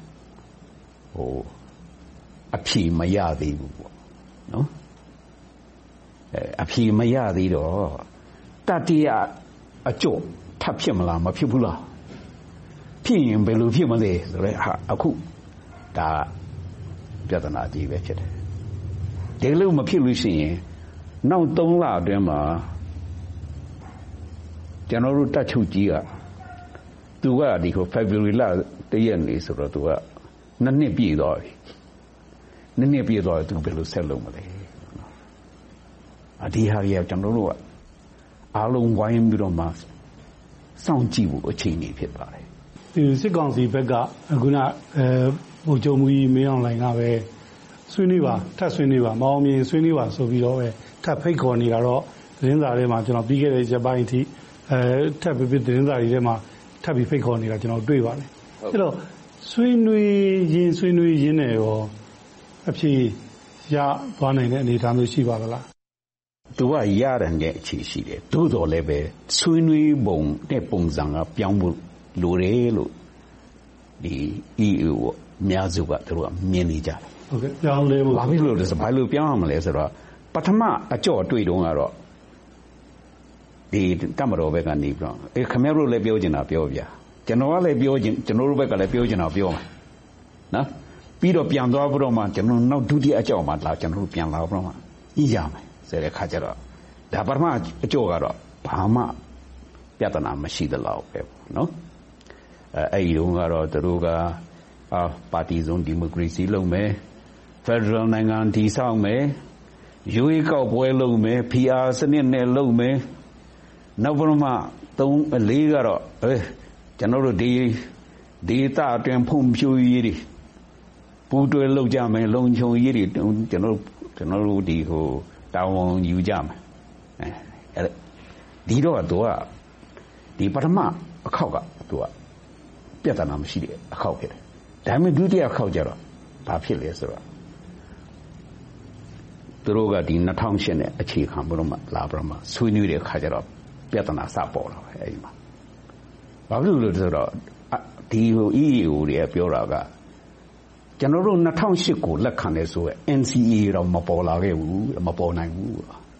[SPEAKER 6] အဖြေမရသေးဘူးပေါ့နော်အဖြေမရသေးတော့တတိယအကြော့ထပ်ဖြစ်မလားမဖြစ်ဘူးလားဖြစ်ရင်ဘယ်လိုဖြစ်မလဲဆိုတော့အခုဒါပြဿနာကြီးပဲဖြစ်တယ်ဒီလိုမဖြစ်လို့ရှိရင်နောက်3လအတွင်းမှာကျွန်တော်တို့တက်ချုပ်ကြီးကသူကဒီကို February လ1ရက်နေ့ဆိုတော့သူက2နှစ်ပြည့်သွားပြီ2နှစ်ပြည့်သွားသူဘယ်လိုဆက်လုပ်မလဲဒီဟာကြီးကျွန်တော်တို့ကအားလုံးဝိုင်းပြီးတော့မှစောင့်ကြည့်ဖို့အချိန်ကြီးဖြစ်ပါတယ်
[SPEAKER 5] ဒီစစ်ကောင်စီဘက်ကခုနဗိုလ်ချုပ်မူကြီးမင်းအောင်လှိုင်ကပဲဆွေးနွေးပါထပ်ဆွေးနွေးပါမအောင်မြင်ဆွေးနွေးပါဆိုပြီးတော့ပဲထပ်ဖိတ်ခေါ်နေတာတော့သတင်းစာထဲမှာကျွန်တော်ပြီးခဲ့တဲ့ရက်ပိုင်းအထိထပ်ပြီးသတင်းစာတွေထဲမှာထပ်ပြီးဖိတ်ခေါ်နေတာကျွန်တော်တွေ့ပါတယ်အဲ့တော့ဆွေးနွေးရင်းနဲ့ရောအဖြေရသွားနိုင်တဲ့အနေအထားမျိုးရှိပါသလား
[SPEAKER 6] သူကရတဲ့အခြေရှိတယ်သို့တော်လည်းပဲဆွေးနွေးပုံနဲ့ပုံစံကပြောင်းဖို့လိုတယ်လို့ဒီ EU အများစုကသူတို့ကမြင်နေကြတယ်
[SPEAKER 5] ဟုတ်ကဲ့ပြောင်းလဲဖို့
[SPEAKER 6] ဘာဖြစ်လို့လဲဆိုဘာလို့ပြောင်းရမလဲဆိုတော့ပထမအကြော့တွေ့တုန်းကတော့ဒီတမတော်ဘက်ကနေပြီးတော့ခင်ဗျားတို့လည်းပြောချင်တာပြောပြကျွန်တော်ကလည်းပြောချင်ကျွန်တော်တို့ဘက်ကလည်းပြောချင်တာပြောမှာနော်ပြီးတော့ပြန်သွားပြီးတော့မှကျွန်တော်နောက်ဒုတိယအကြော့မှာလာကျွန်တော်တို့ပြန်လာပြီးတော့မှညှိရမယ်ဆိုတဲ့ခါကျတော့ဒါပထမအကြော့ကတော့ဘာမှပြဿနာမရှိသလောက်ပဲနော်အဲ့ဒီတော့ကတော့သူတို့ကပါတီစုံဒီမိုကရေစီလုပ်မယ်ဖက်ဒရယ်နိုင်ငံတည်ဆောက်မယ်ရွေးကောက်ပွဲလုပ်မယ် PR စနစ်နဲ့လုပ်မယ်နောက်ပြီးမှ3-4ကတော့ကျွန်တော်တို့ဒီဒေသအတွင်းဖုံဖြိုးရေးတွေပူးတွဲလုပ်ကြမယ်လုံခြုံရေးတွေကျွန်တော်တို့ဒီတာဝန်ယူကြမယ်ဒီတော့သူကဒီပထမအခေါက်ကသူကပြဿနာမရှိတဲ့အခေါက်ဖြစ်တယ်ဒါပေမဲ့ဒုတိယအခေါက်ကျတော့ဘာဖြစ်လဲဆိုတော့သူတို့ကဒီ2008နဲ့အခြေခံပြီးတော့မှလာပြီးတော့မှဆွေးနွေးတဲ့ခါကျတော့ပြဿနာစပေါ်လာတယ်အဲဒီမှာဘာဖြစ်လို့လဲဆိုတော့ဒီ EU တွေပြောတာကကျွန်တော်တို့2008ကိုလက်ခံတယ်ဆိုရင် NCA တော့မပေါ်လာခဲ့ဘူးမပေါ်နိုင်ဘူး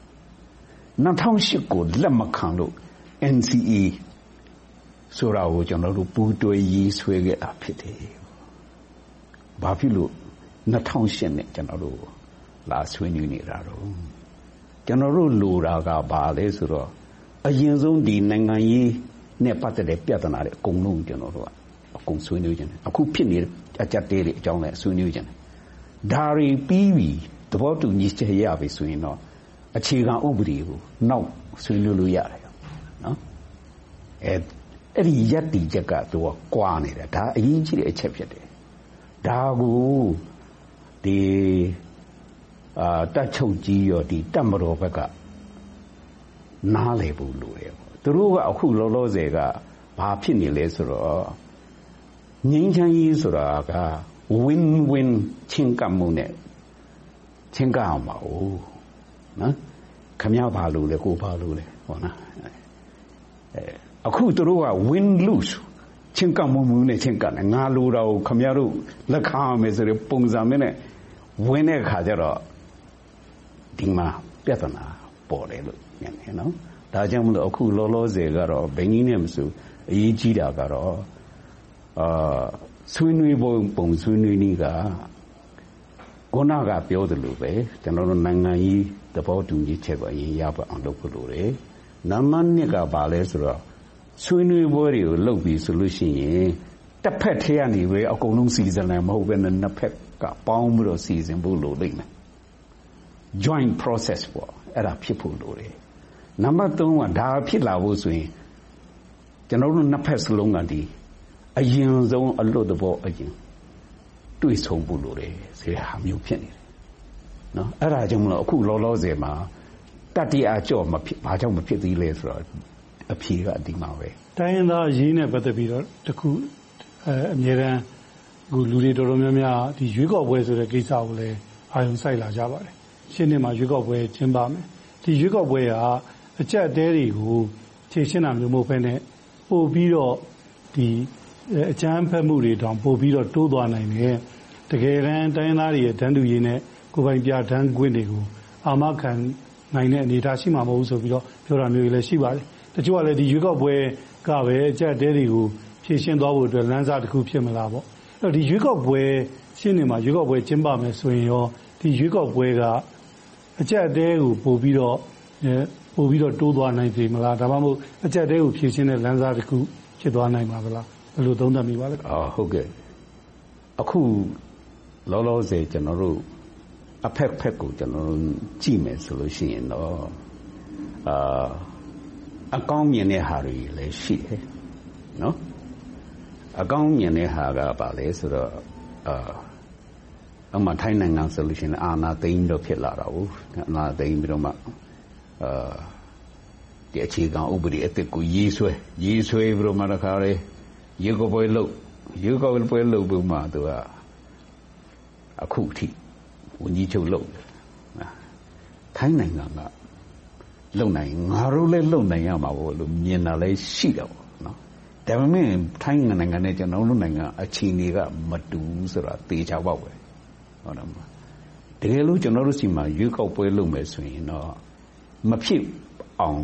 [SPEAKER 6] 2008ကိုလက်မခံလို့ NCA ဆိုတာကိုကျွန်တော်တို့ပူးတွဲရေးဆွဲခဲ့တာဖြစ်တယ်ဘာဖြစ်လို့2008နဲ့ကျွန်တော်တို့လာဆွေးနွေးနေတာတော့ကျွန်တော်တို့လိုတာကဘာလဲဆိုတော့အရင်ဆုံးဒီနိုင်ငံရေးနဲ့ပတ်သက်တဲ့ပြဿနာတွေအကုန်လုံးကျွန်တော်တို့ကအကုန်ဆွေးနွေးကြတယ်အခုဖြစ်နေတဲ့အကြက်တဲတွေအကြောင်းလည်းဆွေးနွေးကြတယ်ဒါတွေပြီးပြီသဘောတူညီချက်ရပြီဆိုရင်တော့အခြေခံဥပဒေကိုနောက်ဆွေးနွေးလို့ရတယ်နော်အဲ့ဒီယက်တီချက်ကသူကကွာနေတယ်ဒါအရင်ကြီးတဲ့အချက်ဖြစ်တယ်ဒါကိုဒီတက်ချုပ်ကြီးရောဒီတက်မတော်ဘက်ကနားလေဘူးလို့တယ်ပေါ့သူတို့ကအခုလောလောဆယ်ကဘာဖြစ်နေလဲဆိုတော့ငြိမ်းချမ်းရေးဆိုတာက win-win ချင်းကမှုနဲ့ချင်းကအောင်ပါဦးနော်ခမရဘာလို့လဲကိုဘာလို့လဲဟောနော်အခုသူတို့က win lose ချင်းကမှုနဲ့ချင်းကနဲ့ငါလိုတော့ခမရတို့လက်ခံရမယ်ဆိုတဲ့ပုံစံမျိုးနဲ့ဝင်တဲ့ခါကျတော့ဒီမှာပြဿနာပေါ်တယ်လို့မြင်တယ်နော်ဒါကြောင့်မလို့အခုလောလောဆယ်ကတော့ဘယ်နည်းနဲ့မဆိုအရေးကြီးတာကတော့ဆွေးနွေးပုံဆွေးနွေးနည်းကခုနကပြောသလိုပဲကျွန်တော်တို့နိုင်ငံရေးသဘောတူညီချက်ကိုအရင်ရပါအောင်လုပ်ဖို့လိုတယ်နံပါတ်2ကဘာလဲဆိုတော့ဆွေးနွေးပွဲတွေကိုလုပ်ပြီးဆိုလို့ရှိရင်တစ်ဖက်ထဲကနေပဲအကုန်လုံးစီစဉ်နိုင်မဟုတ်ဘဲနဲ့နှစ်ဖက်ကပေါင်းပြီးတော့စီစဉ်ဖို့လိုလိမ့်မယ် joint process ပေါ့အဲ့ဒါဖြစ်ဖို့လိုတယ်နံပါတ်3ကဒါဖြစ်လာဖို့ဆိုရင်ကျွန်တော်တို့နှစ်ဖက်စလုံးကဒီအရင်ဆုံးအလွတ်တဘောအရင်တွေ့ဆုံဖို့လိုတယ်ဆိုတဲ့ဟာမျိုးဖြစ်နေတယ်နော်အဲ့ဒါကြောင့်မလို့အခုလောလောဆယ်မှာတတိယကြော့မဖြစ်ဘာကြောင့်မဖြစ်သေးလဲဆိုတော့အဖြေကဒီမှာပဲ
[SPEAKER 5] တိုင်းရင်းသားအရေးနဲ့ပတ်သက်ပြီးတော့တခုအမြဲတမ်းအခုလူတွေတော်တော်များများဒီရွေးကောက်ပွဲဆိုတဲ့ကိစ္စကိုလည်းအာရုံစိုက်လာကြပါတယ်ရှင်းနေမှာရွေးကောက်ပွဲကျင်းပမယ်ဒီရွေးကောက်ပွဲကအကြက်အသေးတွေကိုဖြေရှင်းတာမျိုးမဟုတ်ဘဲနဲ့ပို့ပြီးတော့ဒီအကြမ်းဖက်မှုတွေတောင်ပို့ပြီးတော့တိုးသွားနိုင်တယ်တကယ်တမ်းတိုင်းရင်းသားတွေရဲ့တန်းတူရေးနဲ့ကိုယ်ပိုင်ပြဒန်းခွင့်တွေကိုအာမခံနိုင်တဲ့အနေအထားရှိမှာမဟုတ်ဘူးဆိုပြီးတော့ပြောတာမျိုးတွေလည်းရှိပါတယ်တချို့ကလည်းဒီရွေးကောက်ပွဲကပဲအကြက်အသေးတွေကိုဖြေရှင်းသွားဖို့အတွက်လမ်းစာတစ်ခုဖြစ်မလားပေါ့အဲ့တော့ဒီရွေးကောက်ပွဲရှင်းနေမှာရွေးကောက်ပွဲကျင်းပမယ်ဆိုရင်ရောဒီရွေးကောက်ပွဲကအကြက်အသေးကိုပို့ပြီးတော့တိုးသွားနိုင်ပြီမလားဒါမှမဟုတ်အကြက်အသေးကိုဖြေရှင်းတဲ့လမ်းစာတစ်ခုဖြစ်သွားနိုင်မှာမလားဘယ်လိုသုံးသပ်မိပါလဲ
[SPEAKER 6] ဟုတ်ကဲ့အခုလောလောဆယ်ကျွန်တော်တို့အဖက်ကိုကျွန်တော်တို့ကြည့်မယ်ဆိုလို့ရှိရင်တော့အကောင်းမြင်တဲ့ဟာတွေလည်းရှိတယ်နော်အကောင်းမြင်တဲ့ဟာကဘာလဲဆိုတော့အမှထိုင်းနိုင်ငံဆိုလို့ရှိရင်အာဏာသိမ်းတော့ဖြစ်လာတာဟုတ်အာဏာသိမ်းပြီးတော့မှဒီအခြေခံဥပဒေအသစ်ကိုရေးဆွဲပြီးတော့မှတခါလေရေကောပွဲလုပ်ပြီးမှသူကအခုထိဝန်ကြီးချုပ်လုပ်တယ်ထိုင်းနိုင်ငံကလုံနိုင်ငါတို့လည်းလုံနိုင်ရမှာပေါ့လို့မြင်တာလည်းရှိတယ်ပေါ့နော်ဒါပေမဲ့ထိုင်းနိုင်ငံနဲ့ကျွန်တော်တို့နိုင်ငံအခြေအနေကမတူဘူးဆိုတာသေချာပေါ့ပဲဟုတ်တယ်မလားတကယ်လို့ကျွန်တော်တို့စီမှာရွေးကောက်ပွဲလုပ်မယ်ဆိုရင်တော့မဖြစ်အောင်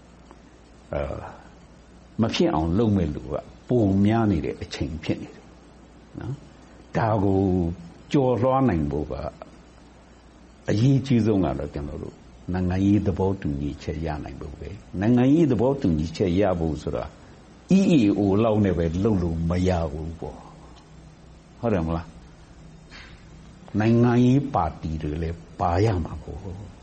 [SPEAKER 6] လုပ်မဲ့လူကပုံများနေတဲ့အချိန်ဖြစ်နေတယ်နော်ဒါကိုကြော်လွှားနိုင်ဖို့ကအရေးကြီးဆုံးကတော့ကျွန်တော်တို့နိုင်ငံရေးသဘောတူညီချက်ရနိုင်ဖို့ပဲနိုင်ငံရေးသဘောတူညီချက်ရဖို့ဆိုတာ EAO လောက်နဲ့ပဲလုပ်လို့မရဘူးပေါ့ဟုတ်တယ်မလားနိုင်ငံရေးပါတီတွေလည်းပါရမှာပေါ့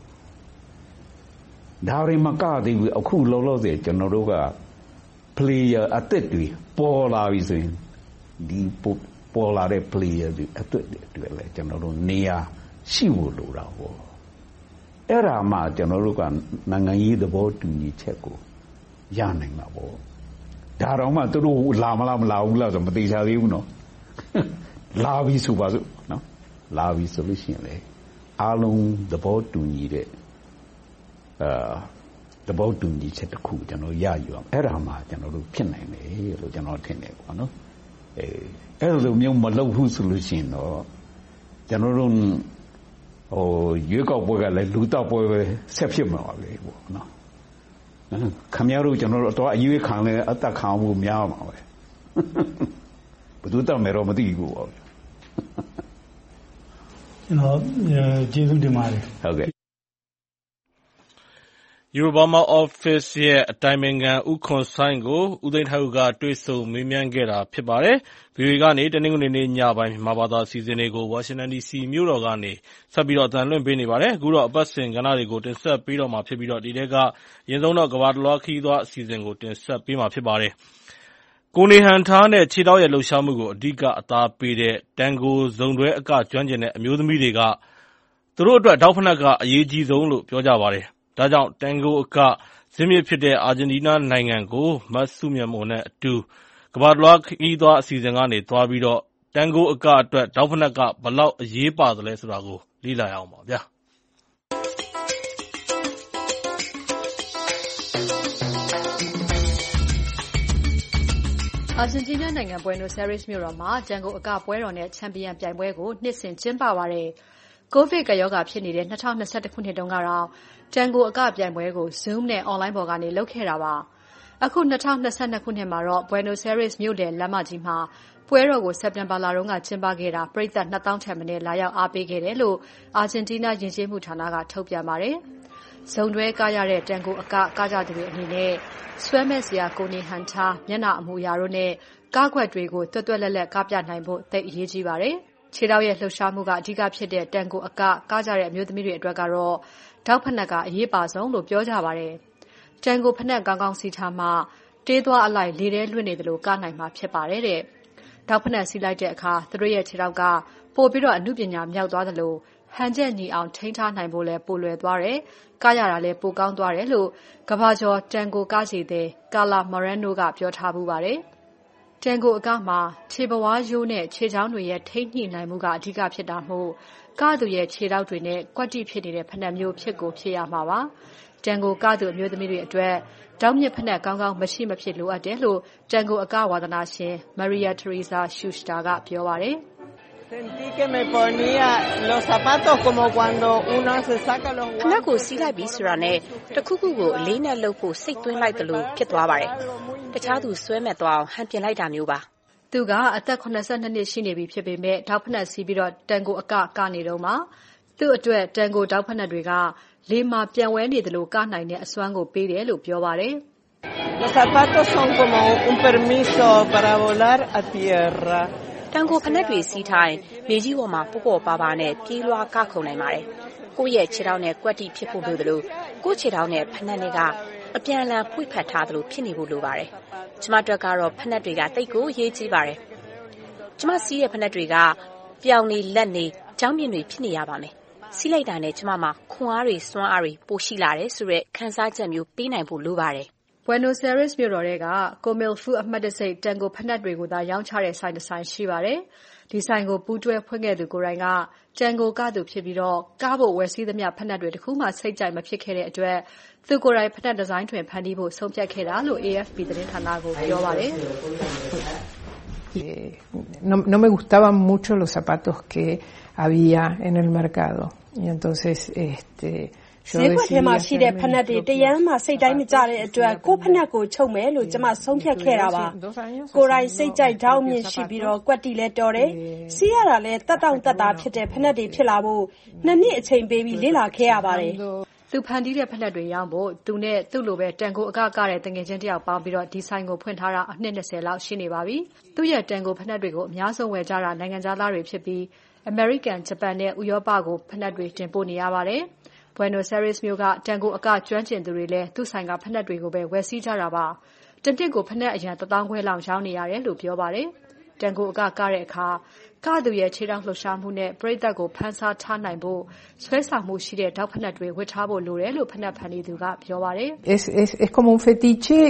[SPEAKER 6] ဒါရီမကသေးဘူးအခုလောလောဆယ်ကျွန်တော်တို့က player အသစ်တွေပေါ်လာပြီဆိုရင်ဒီပေါ်လာတဲ့ player တွေအသစ်တွေလည်းကျွန်တော်တို့နေရာရှိဖို့လိုတာပေါ့အဲ့ဒါမှကျွန်တော်တို့ကနိုင်ငံရေးသဘောတူညီချက်ကိုရနိုင်မှာပေါ့ဒါတော့မှသူတို့လာမလားမလာဘူးလားဆိုမသိချသေးဘူးနော်လာပြီဆိုပါစို့နော်လာပြီဆိုလို့ရှိရင်လေအားလုံးသဘောတူညီတဲ့သဘောတူညီချက်တစ်ခုကျွန်တော်ရယူအောင်အဲ့ဒါမှကျွန်တော်တို့ဖြစ်နိုင်တယ်လို့ကျွန်တော်ထင်တယ်ပေါ့နော်အဲ့လိုမျိုးမလုပ်ဘူးဆိုလို့ရှိရင်တော့ကျွန်တော်တို့ရွေးကောက်ပွဲကလည်းလူတောက်ပွဲပဲဆက်ဖြစ်မှာပါလေပေါ့နော်ခင်ဗျားတို့ကျွန်တော်တို့တော့အရွေးခံလဲအသက်ခံမှုများမှာပဲဘယ်သူတောက်မယ်တော့မသိဘူးပေါ့
[SPEAKER 5] ကျွန်တော်ကျေးဇူးတင်ပါတယ်
[SPEAKER 6] ဟုတ်ကဲ့
[SPEAKER 1] Eurobama Office ရဲ့အတိုင်ပင်ခံဦးခွန်ဆိုင်းကိုဦးသိန်းထိုက်ဦးကတွေ့ဆုံမေးမြန်းခဲ့တာဖြစ်ပါတယ်။ VOA ကနေတနင်္ဂနွေနေ့ညပိုင်းမြန်မာဘာသာအစီအစဉ်တွေကို Washington DC မြို့တော်ကနေဆက်ပြီးအသံလွှင့်ပေးနေပါတယ်။အခုတော့အပတ်စဉ်ကဏ္ဍတွေကိုတင်ဆက်ပေးတော့မှာဖြစ်ပြီးဒီထဲကအရင်ဆုံးတော့ကမ္ဘာတလွှားခရီးသွားအစီအစဉ်ကိုတင်ဆက်ပေးမှာဖြစ်ပါတယ်။ကိုယ်နေဟန်ထားနဲ့ခြေထောက်ရဲ့လှုပ်ရှားမှုကိုအဓိကအသားပေးတဲ့တန်ဂိုဇုံတွဲအကကျွမ်းကျင်တဲ့အမျိုးသမီးတွေကသူတို့အတွက်ထောက်ဖနက်ကအရေးကြီးဆုံးလို့ပြောကြပါတယ်။ဒါကြောင့်တန်ဂိုအကဇစ်မြစ်ဖြစ်တဲ့အာဂျင်တီးနားနိုင်ငံကိုမဆုမြတ်မွန်နဲ့အတူကမ္ဘာတလွှားခရီးသွားအစီအစဉ်ကနေသွားပြီးတော့တန်ဂိုအကအတွက်ထောက်ဖနက်ကဘယ်လောက်အရေးပါသလဲဆိုတာကိုလေ့လာရအောင်ပါဗျာ။
[SPEAKER 7] အာဂျင်တီးနားနိုင်ငံ Buenos Aires မြို့တော်မှာတန်ဂိုအကပွဲတော်နဲ့ချန်ပီယံပြိုင်ပွဲကိုနှစ်စဉ်ကျင်းပပါတယ်။ကိုဗစ်ကပ်ရောဂါဖြစ်နေတဲ့2021ခုနှစ်တုန်းကတော့တန်ဂိုအကပြိုင်ပွဲကို Zoom နဲ့ online ပေါ်ကနေလုပ်ခဲ့တာပါ။အခု2022ခုနှစ်မှာတော့ Buenos Aires မြို့လယ်လမ်းမကြီးမှာပွဲတော်ကိုစက်တင်ဘာလတုန်းကကျင်းပခဲ့တာပရိသတ် 2000 ထက်မနည်းလာရောက်အားပေးခဲ့တယ်လို့အာဂျင်တီးနားယဉ်ကျေးမှုဌာနကထုတ်ပြန်ပါတယ်။ဇုံတွဲကားရတဲ့တန်ဂိုအကကားကြသူတွေအနေနဲ့ဆွဲမဲ့စရာကိုနေဟန်ထားမျက်နှာအမူအရာတို့နဲ့ကားခွက်တွေကိုတွတ်တွတ်လက်လက်ကားပြနိုင်ဖို့သိအရေးကြီးပါတယ်။ခြေထောက်ရဲ့လှုပ်ရှားမှုကအဓိကဖြစ်တဲ့တန်ဂိုအကကားကြတဲ့အမျိုးသမီးတွေအတွက်ကတော့ထောက်ဖနက်ကအရေးပါဆုံးလို့ပြောကြပါတယ်။တန်ဂိုဖနက်ကောင်းကောင်းစီထားမှတေးသွားအလိုက်လေထဲလွင့်နေတယ်လို့ကားနိုင်မှာဖြစ်ပါတယ်တဲ့။ထောက်ဖနက်စီးလိုက်တဲ့အခါသူတို့ရဲ့ခြေထောက်ကပို့ပြီးတော့အမှုပညာမြောက်သွားတယ်လို့ဟန်ချက်ညီအောင်ထိန်းထားနိုင်ဖို့လည်းပိုလွယ်သွားတယ်။ကားရတာလည်းပိုကောင်းသွားတယ်လို့ကမ္ဘာကျော်တန်ဂိုကားစီသည်ကာလာမော်ရန်နိုကပြောထားမှုပါတယ်။တန်ဂိုအကမှာခြေပဝါးရိုးနဲ့ခြေချောင်းတွေရဲ့ထိန်းညှိနိုင်မှုကအဓိကဖြစ်တာမို့ကသူရဲ့ခြေထောက်တွေနဲ့ကွက်တိဖြစ်နေတဲ့ဖနက်မျိုးဖြစ်ကိုဖြစ်ရမှာပါ။တန်ဂိုကသူအမျိုးသမီးတွေအတွက်တောင်းမြစ်ဖနက်ကောင်းကောင်းမရှိမဖြစ်လိုအပ်တယ်လို့တန်ဂိုအကဝါဒနာရှင် Maria Teresa Schuster ကပြောပါတယ်။
[SPEAKER 8] Sentí que me ponía los zapatos como cuando uno se saca los guantes
[SPEAKER 9] ဖနက်ကိုစီးလိုက်ပြီးဆိုတာနဲ့တခုခုကိုအလေးနဲ့လှုပ်ဖို့စိတ်သွင်းလိုက်တယ်လို့ဖြစ်သွားပါတယ်။တခြားသူဆွဲမဲ့သွားအောင်ဟန်ပြင်လိုက်တာမျိုးပါ
[SPEAKER 7] ။သူကအသက်82နှစ်ရှိနေပြီဖြစ်ပေမဲ့ထောက်ဖနက်စီးပြီးတော့တန်ဂိုအကကနေတော့မှသူ့အတွက်တန်ဂိုထောက်ဖနက်တွေကလေမှာပြန်ဝဲနေတယ်လို့ကနိုင်တဲ့အစွမ်းကိုပေးတယ်လို့ပြောပါတယ်။
[SPEAKER 8] Los zapatos son como un permiso para volar a tierra
[SPEAKER 9] တန်ဂိုဖနက်တွေစီးထားရင်မြေကြီးပေါ်မှာပေါ့ပေါ့ပါပါနဲ့ပြေးလွှားကခုန်နိုင်ပါတယ်။ကိုယ့်ရဲ့ခြေထောက်နဲ့ကွက်တိဖြစ်ဖို့လိုတယ်လို့ကိုယ့်ခြေထောက်နဲ့ဖနက်တွေကအပြန်အလှန်ဖွေ့ဖက်ထားတယ်လို့ဖြစ်နေဖို့လိုပါတယ်။ကျမတို့ကတော့ဖနက်တွေကတိတ်ကိုရေးကြီးပါတယ်။ကျမစီးရဲ့ဖနက်တွေကပြောင်နေလက်နေကြောင်းမြင့်တွေဖြစ်နေရပါမယ်။စီးလိုက်တာနဲ့ကျမမှာခွန်အားတွေစွမ်းအားတွေပိုရှိလာတယ်ဆိုတဲ့ခံစားချက်မျိုးပေးနိုင်ဖို့လိုပါတယ်
[SPEAKER 7] ။ Buenos Aires မြို့တော်က Comilfu အမှတ်တံဆိပ်တန်ဂိုဖနက်တွေကိုသာရောင်းချတဲ့ဆိုင်တစ်ဆိုင်ရှိပါတယ်။ဒီဆိုင်ကိုပူးတွဲဖွင့်ခဲ့သူကိုယ်တိုင်ကတန်ဂိုကသူဖြစ်ပြီးတော့ကားဖို့ဝယ်စည်းသမျှဖနက်တွေတခုမှစိတ်ကြိုက်မဖြစ်ခဲ့တဲ့အတွက်သူကိုယ်တိုင်ဖနက်ဒီဇိုင်းထွင်ဖန်တီးဖို့ဆုံးဖြတ်ခဲ့တာလို့ AFP သတင်းဌာနကိုပြောပါတယ်။
[SPEAKER 10] No me gustaban mucho los zapatos que había en el mercado. Y entonces
[SPEAKER 11] ဈေးကွက်ထဲမှာရှိတဲ့ဖနက်တွေတရမ်းမှစိတ်တိုင်းမကြတဲ့အတွက်ကိုယ့်ဖနက်ကိုချုပ်မယ်လို့ကျမဆုံးဖြတ်ခဲ့တာပါ။ကိုယ်တိုင်စိတ်ကြိုက်ထောက်မြင့်ရှိပြီးတော့ကွက်တီလည်းတော်တယ်။စီးရတာလည်းတက်တောင့်တက်တာဖြစ်တဲ့ဖနက်တွေဖြစ်လာဖို့2 နှစ်အချိန်ပေးပြီးလေ့လာခဲ့ရပါတယ်
[SPEAKER 7] ။သူဖန်တီးတဲ့ဖနက်တွေရောင်းဖို့သူနဲ့သူ့လိုပဲတန်ဂိုအကကတဲ့တငယ်ချင်းတယောက်ပေါင်းပြီးတော့ဒီဆိုင်ကိုဖွင့်ထားတာအနှစ်20လောက်ရှိနေပါပြီ။သူ့ရဲ့တန်ဂိုဖနက်တွေကိုအများဆုံးဝယ်ကြတာနိုင်ငံခြားသားတွေဖြစ်ပြီး American, Japan နဲ့ဥရောပကိုဖနက်တွေတင်ပို့နေရပါတယ်။ Buenos Aires မြို့ကတန်ဂိုအကကျွမ်းကျင်သူတွေလည်းသူ့ဆိုင်ကဖနက်တွေကိုပဲဝယ်စည်းကြတာပါ။တစ်နှစ်ကိုဖနက်အရန်1000 ခွဲလောက်ရောင်းနေရတယ်လို့ပြောပါတယ်။တန်ဂိုအကကတဲ့အခါကသူရဲ့ခြေထောက်လှုပ်ရှားမှုနဲ့ပရိသတ်ကိုဖန်ဆားထားနိုင်ဖို့ဆွဲဆောင်မှုရှိတဲ့ထောက်ဖနက်တွေဝတ်ထားဖို့လိုတယ်လို့ဖနက်ဖန်တီးသူကပြောပါတယ်။
[SPEAKER 10] Es como un fetiche